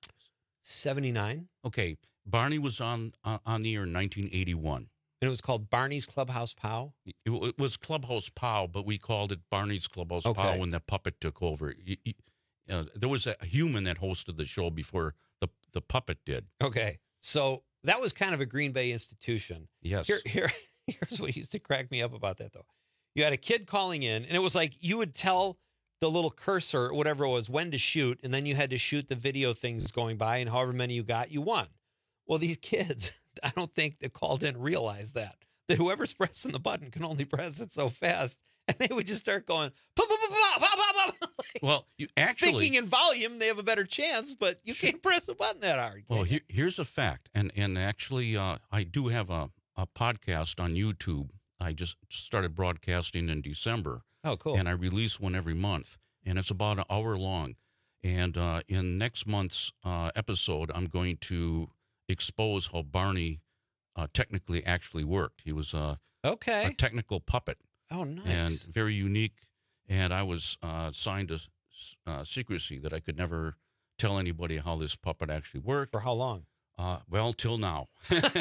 seventy-nine. Okay, Barney was on uh, on the air in nineteen eighty-one. And it was called Barney's Clubhouse Pow? It, it was Clubhouse Pow, but we called it Barney's Clubhouse Okay. Pow when the puppet took over. You- you- uh, there was a human that hosted the show before the, the puppet did. Okay. So that was kind of a Green Bay institution. Yes. Here, here, here's what used to crack me up about that, though. You had a kid calling in, and it was like you would tell the little cursor, or whatever it was, when to shoot, and then you had to shoot the video things going by, and however many you got, you won. Well, these kids, I don't think that called in realized that. That whoever's pressing the button can only press it so fast, and they would just start going, pop, pop, pop, pop, pop, pop, pop. Like, Well, you actually thinking in volume, they have a better chance, but you can't press the button that hard. Well, here, here's a fact, and and actually, uh, I do have a, a podcast on YouTube. I just started broadcasting in December. Oh, cool. And I release one every month, and it's about an hour long. And uh, in next month's uh, episode, I'm going to expose how Barney uh, technically actually worked. He was a, okay. a technical puppet. Oh, nice. And very unique. And I was uh, signed to uh, secrecy that I could never tell anybody how this puppet actually worked. For how long? Uh, well, till now.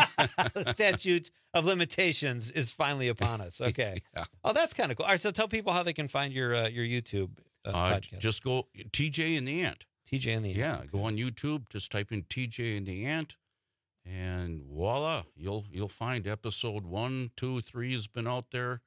The statute of limitations is finally upon us. Okay. Yeah. Oh, that's kind of cool. All right, so tell people how they can find your uh, your YouTube uh, Uh, podcast. just go T J and the Ant. T J and the Ant. Yeah, go on YouTube. Just type in T J and the Ant, and voila, you'll you'll find episode one, two, three has been out there,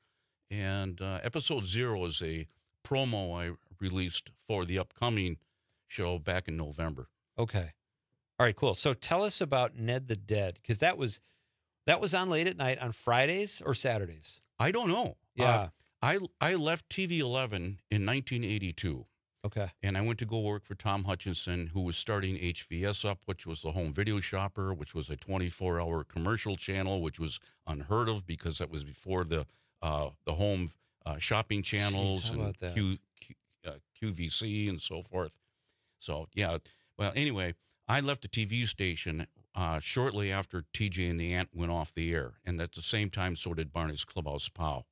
and uh, episode zero is a promo I released for the upcoming show back in November. Okay. All right, cool. So tell us about Ned the Dead, because that was that was on late at night on Fridays or Saturdays. I don't know. Yeah. Uh, I I left T V eleven in nineteen eighty-two. Okay. And I went to go work for Tom Hutchinson, who was starting H V S Up, which was the home video shopper, which was a twenty-four hour commercial channel, which was unheard of because that was before the uh, the home uh, shopping channels Jeez, how and about that? Q, Q, uh, Q V C and so forth. So, yeah. Well, anyway, I left the T V station uh, shortly after T J and the Ant went off the air. And at the same time, so did Barney's Clubhouse Pow.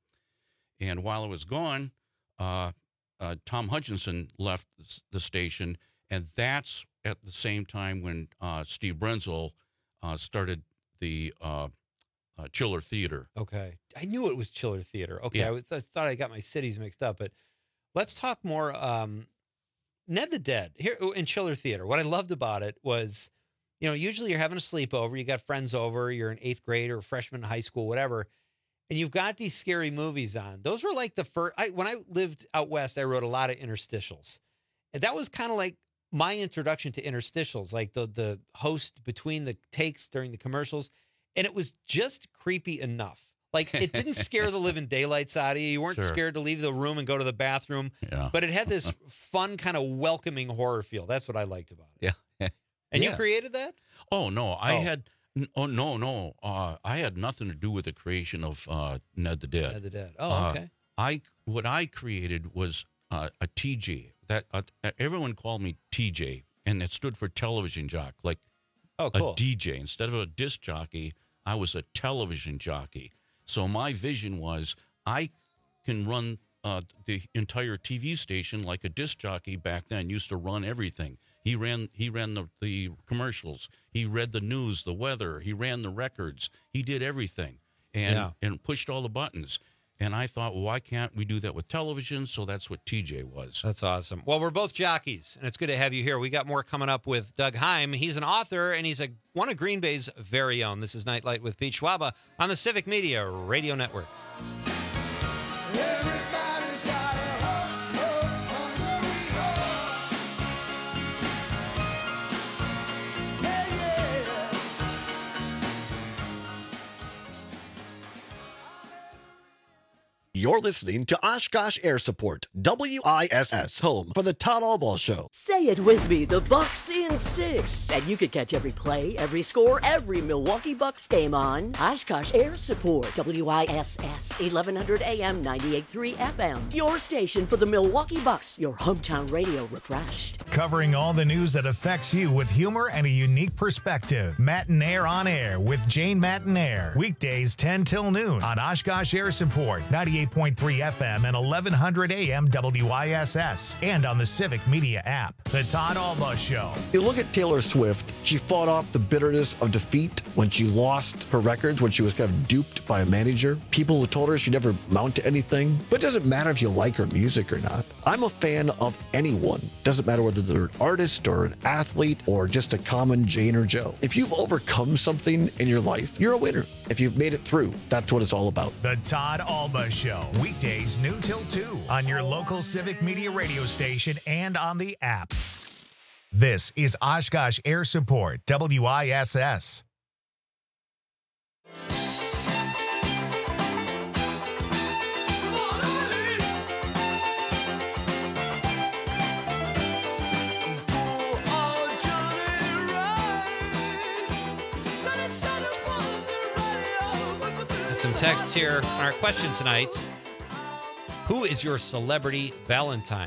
And while I was gone, uh, uh, Tom Hutchinson left the station, and that's at the same time when uh, Steve Brenzel uh, started the uh, uh, Chiller Theater. Okay. I knew it was Chiller Theater. Okay. Yeah. I, was, I thought I got my cities mixed up, but let's talk more. Um, Ned the Dead here in Chiller Theater. What I loved about it was, you know, usually you're having a sleepover, you got friends over, you're in eighth grade or freshman in high school, whatever, and you've got these scary movies on. Those were like the first. I, when I lived out west, I wrote a lot of interstitials, and that was kind of like my introduction to interstitials, like the the host between the takes during the commercials, and it was just creepy enough. Like, it didn't scare the living daylights out of you. You weren't Sure. scared to leave the room and go to the bathroom. Yeah. But it had this fun, kind of welcoming horror feel. That's what I liked about it. Yeah. And you Yeah. created that? Oh, no. I Oh. had, n- oh, no, no. Uh, I had nothing to do with the creation of uh, Ned the Dead. Ned the Dead. Oh, Uh, okay. I What I created was uh, a T J. That uh, everyone called me T J, and it stood for television jock, like Oh, cool. a D J. Instead of a disc jockey, I was a television jockey. So my vision was I can run uh, the entire T V station like a disc jockey back then used to run everything. He ran he ran the, the commercials. He read the news, the weather. He ran the records. He did everything and Yeah. and pushed all the buttons. And I thought, well, why can't we do that with television? So that's what T J was. That's awesome. Well, we're both jockeys, and it's good to have you here. We got more coming up with Doug Heim. He's an author, and he's a one of Green Bay's very own. This is Nightlight with Pete Schwaba on the Civic Media Radio Network. You're listening to Oshkosh Air Support, W I S S, home for the Todd Albaugh Show. Say it with me, the Bucks in six. And you can catch every play, every score, every Milwaukee Bucks game on Oshkosh Air Support, W I S S, eleven hundred A M, ninety-eight point three F M. Your station for the Milwaukee Bucks, your hometown radio refreshed. Covering all the news that affects you with humor and a unique perspective. Matinaire on Air with Jane Matinaire. Weekdays ten till noon on Oshkosh Air Support, ninety-eight point three F M and eleven hundred A M W I S S. And on the Civic Media app. The Todd Albaugh Show. You look at Taylor Swift, she fought off the bitterness of defeat when she lost her records, when she was kind of duped by a manager. People who told her she'd never mount to anything. But it doesn't matter if you like her music or not. I'm a fan of anyone. Doesn't matter whether they're an artist or an athlete or just a common Jane or Joe. If you've overcome something in your life, you're a winner. If you've made it through, that's what it's all about. The Todd Albaugh Show. Weekdays noon till two on your local Civic Media radio station and on the app. This is Oshkosh Air Support, W I S S. Some text here. Our question tonight: who is your celebrity Valentine?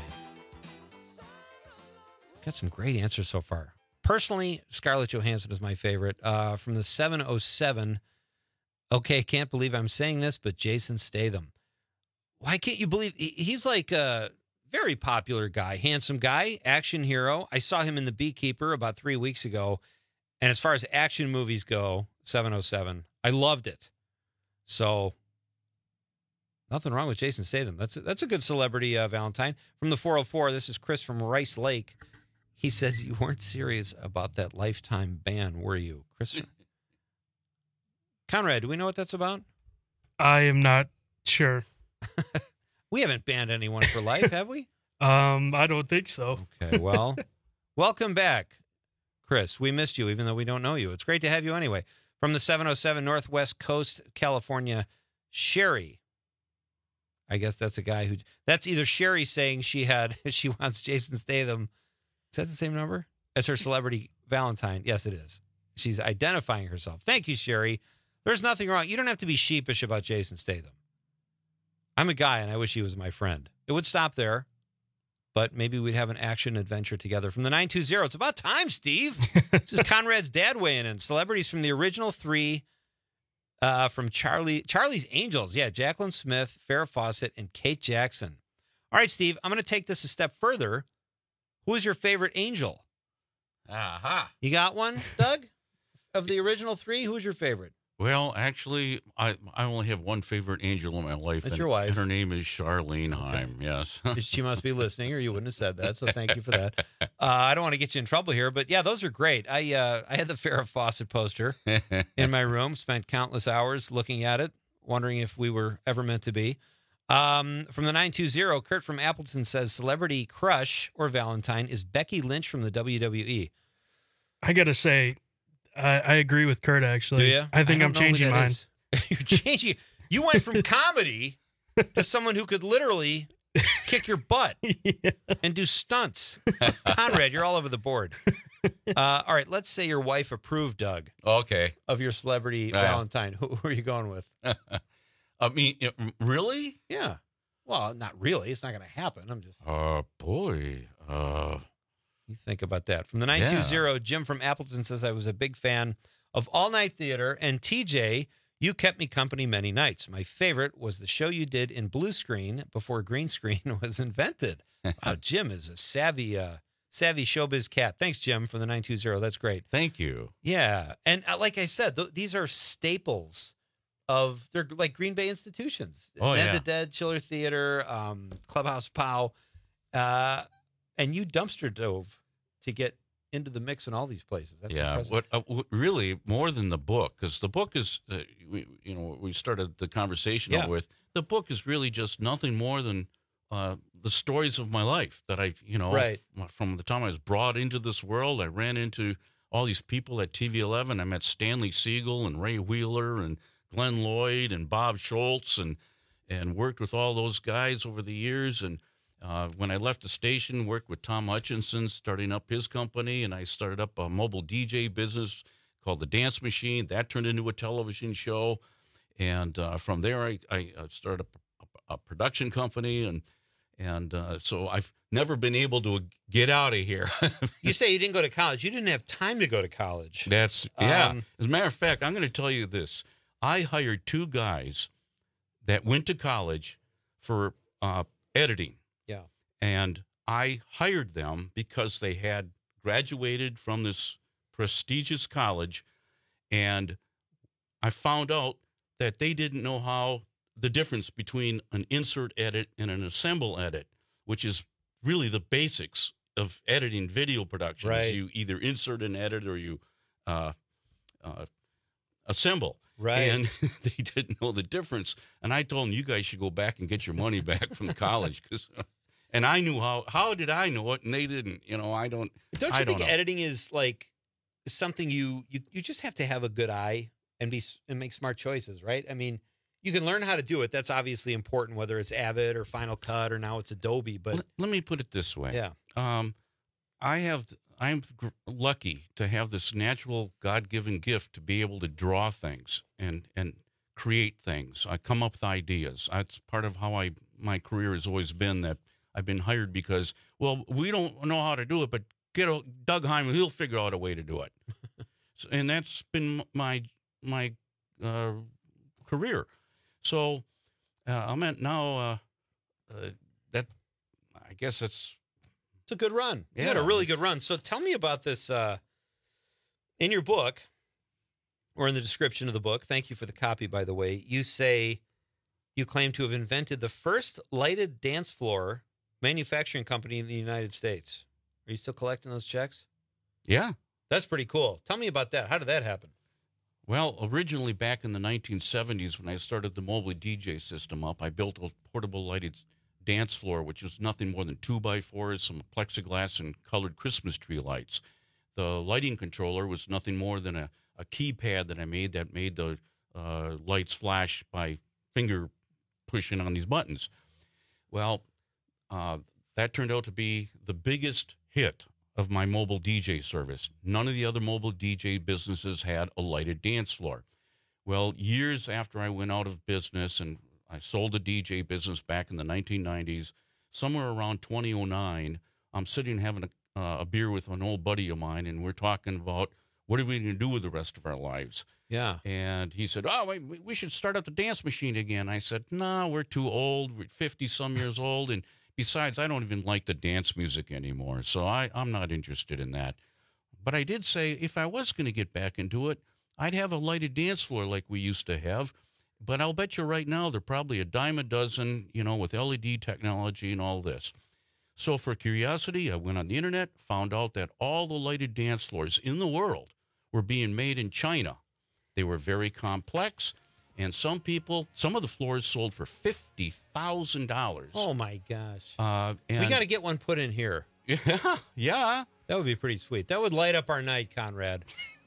Got some great answers so far. Personally, Scarlett Johansson is my favorite. Uh, from the seven oh seven, okay, can't believe I'm saying this, but Jason Statham. Why can't you believe he's like a very popular guy, handsome guy, action hero. I saw him in The Beekeeper about three weeks ago, and as far as action movies go, seven oh seven, I loved it. So, nothing wrong with Jason Statham. That's a, that's a good celebrity uh, Valentine. From the four oh four, this is Chris from Rice Lake. He says, you weren't serious about that Lifetime ban, were you? Chris? Conrad, do we know what that's about? I am not sure. We haven't banned anyone for life, have we? Um, I don't think so. Okay, well, welcome back, Chris. We missed you, even though we don't know you. It's great to have you anyway. From the seven oh seven Northwest Coast, California, Sherry. I guess that's a guy who, that's either Sherry saying she had, she wants Jason Statham. Is that the same number as her celebrity Valentine? Yes, it is. She's identifying herself. Thank you, Sherry. There's nothing wrong. You don't have to be sheepish about Jason Statham. I'm a guy and I wish he was my friend. It would stop there, but maybe we'd have an action adventure together. From the nine two zero, it's about time, Steve. This is Conrad's dad weighing in. Celebrities from the original three, uh, from Charlie, Charlie's Angels. Yeah, Jacqueline Smith, Farrah Fawcett, and Kate Jackson. All right, Steve, I'm going to take this a step further. Who is your favorite angel? Aha. You got one, Doug? Of the original three, who's your favorite? Well, actually, I I only have one favorite angel in my life. That's and, your wife. And her name is Charlene Heim, yes. She must be listening or you wouldn't have said that, so thank you for that. Uh, I don't want to get you in trouble here, but yeah, those are great. I uh, I had the Farrah Fawcett poster in my room, spent countless hours looking at it, wondering if we were ever meant to be. Um, from the nine two zero, Kurt from Appleton says, celebrity crush or Valentine is Becky Lynch from the W W E. I got to say, I, I agree with Kurt, actually. Do you? I think I I'm changing mine. You're changing. You went from comedy to someone who could literally kick your butt yeah. and do stunts. Conrad, you're all over the board. Uh, all right, let's say your wife approved, Doug. Okay. Of your celebrity uh, Valentine. Who, who are you going with? I mean, really? Yeah. Well, not really. It's not going to happen. I'm just. Uh, boy. Uh. You think about that. From the nine two zero, yeah. Jim from Appleton says, I was a big fan of All Night Theater. And T J, you kept me company many nights. My favorite was the show you did in blue screen before green screen was invented. Wow, Jim is a savvy, uh, savvy showbiz cat. Thanks, Jim, from the nine two zero. That's great. Thank you. Yeah. And uh, like I said, th- these are staples of, they're like Green Bay institutions. Oh, Dead yeah. the Dead, Chiller Theater, um, Clubhouse Pow. Uh, and you dumpster dove to get into the mix in all these places. That's yeah, impressive. what uh, w- really more than the book, because the book is, uh, we, you know, we started the conversation Yeah. with. The book is really just nothing more than uh, the stories of my life that I, you know, Right. f- from the time I was brought into this world, I ran into all these people at T V eleven. I met Stanley Siegel and Ray Wheeler and Glenn Lloyd and Bob Schultz and and worked with all those guys over the years. And uh, when I left the station, worked with Tom Hutchinson, starting up his company, and I started up a mobile D J business called The Dance Machine. That turned into a television show. And uh, from there, I, I started up a, a production company, and and uh, so I've never been able to get out of here. You say you didn't go to college. You didn't have time to go to college. That's, yeah. Um, As a matter of fact, I'm going to tell you this. I hired two guys that went to college for uh, editing. Yeah. And I hired them because they had graduated from this prestigious college, and I found out that they didn't know how the difference between an insert edit and an assemble edit, which is really the basics of editing video production. Right. Is you either insert an edit or you uh, uh, assemble. Right. And they didn't know the difference. And I told them, you guys should go back and get your money back from college. Cause, and I knew how. How did I know it? And they didn't. You know, I don't. Don't you I think don't know. editing is like something you, you you just have to have a good eye and be and make smart choices, right? I mean, you can learn how to do it. That's obviously important, whether it's Avid or Final Cut or now it's Adobe. But let, let me put it this way. Yeah. Um, I have. I'm gr- lucky to have this natural God-given gift to be able to draw things and and create things. I come up with ideas. That's part of how I my career has always been, that I've been hired because, well, we don't know how to do it, but get a, Doug Hyman, he'll figure out a way to do it. So, and that's been my my uh, career. So uh, I'm at now uh, uh, that I guess that's. It's a good run. You Yeah. had a really good run. So tell me about this. Uh, in your book, or in the description of the book, thank you for the copy, by the way, you say you claim to have invented the first lighted dance floor manufacturing company in the United States. Are you still collecting those checks? Yeah. That's pretty cool. Tell me about that. How did that happen? Well, originally back in the nineteen seventies, when I started the mobile D J system up, I built a portable lighted dance floor, which was nothing more than two by fours, some plexiglass, and colored Christmas tree lights. The lighting controller was nothing more than a, a keypad that I made that made the uh, lights flash by finger pushing on these buttons. Well, uh, that turned out to be the biggest hit of my mobile D J service. None of the other mobile D J businesses had a lighted dance floor. Well, years after I went out of business and I sold the D J business back in the nineteen nineties, somewhere around twenty oh nine, I'm sitting having a, uh, a beer with an old buddy of mine, and we're talking about what are we going to do with the rest of our lives. Yeah. And he said, oh, we, we should start up the dance machine again. I said, no, we're too old. We're fifty-some years old, and besides, I don't even like the dance music anymore, so I, I'm not interested in that. But I did say if I was going to get back into it, I'd have a lighted dance floor like we used to have. But I'll bet you right now they're probably a dime a dozen, you know, with L E D technology and all this. So for curiosity, I went on the internet, found out that all the lighted dance floors in the world were being made in China. They were very complex, and some people, some of the floors sold for fifty thousand dollars. Oh, my gosh. Uh, and we got to get one put in here. Yeah, yeah. That would be pretty sweet. That would light up our night, Conrad.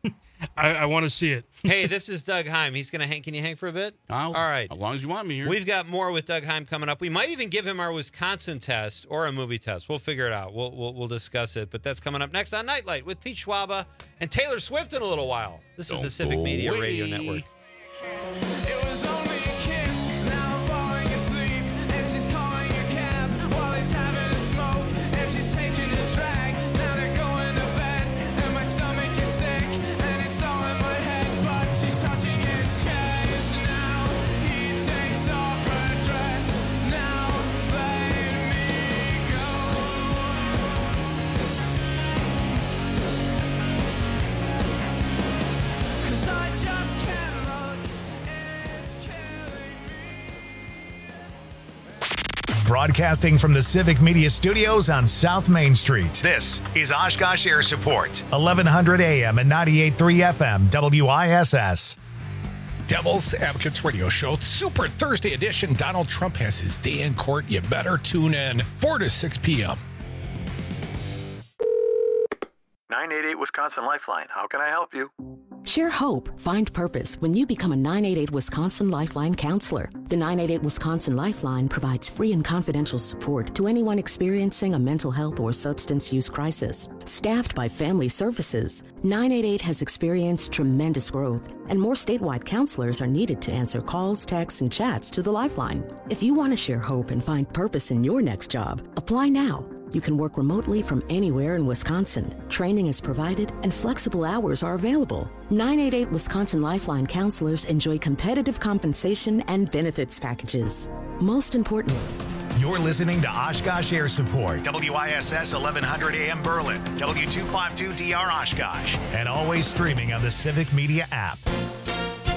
I, I want to see it. Hey, this is Doug Heim. He's going to hang. Can you hang for a bit? I'll, All right. As long as you want me here. We've got more with Doug Heim coming up. We might even give him our Wisconsin test or a movie test. We'll figure it out. We'll we'll, we'll discuss it. But that's coming up next on Nightlight with Pete Schwaba and Taylor Swift in a little while. This Don't is the Civic go Media away. Radio Network. Broadcasting from the Civic Media Studios on South Main Street. This is Oshkosh Air Support, eleven hundred A M and ninety-eight point three F M, W I S S. Devil's Advocates Radio Show, Super Thursday edition. Donald Trump has his day in court. You better tune in, four to six p.m. nine eight eight Wisconsin Lifeline. How can I help you? Share hope, find purpose when you become a nine eight eight Wisconsin Lifeline counselor. The nine eight eight Wisconsin Lifeline provides free and confidential support to anyone experiencing a mental health or substance use crisis. Staffed by Family Services, nine eight eight has experienced tremendous growth, and more statewide counselors are needed to answer calls, texts, and chats to the Lifeline. If you want to share hope and find purpose in your next job, apply now. You can work remotely from anywhere in Wisconsin. Training is provided and flexible hours are available. nine eight eight Wisconsin Lifeline counselors enjoy competitive compensation and benefits packages. Most importantly, you're listening to Oshkosh Air Support, W I S S eleven hundred A M Berlin, W two fifty-two D R Oshkosh, and always streaming on the Civic Media app.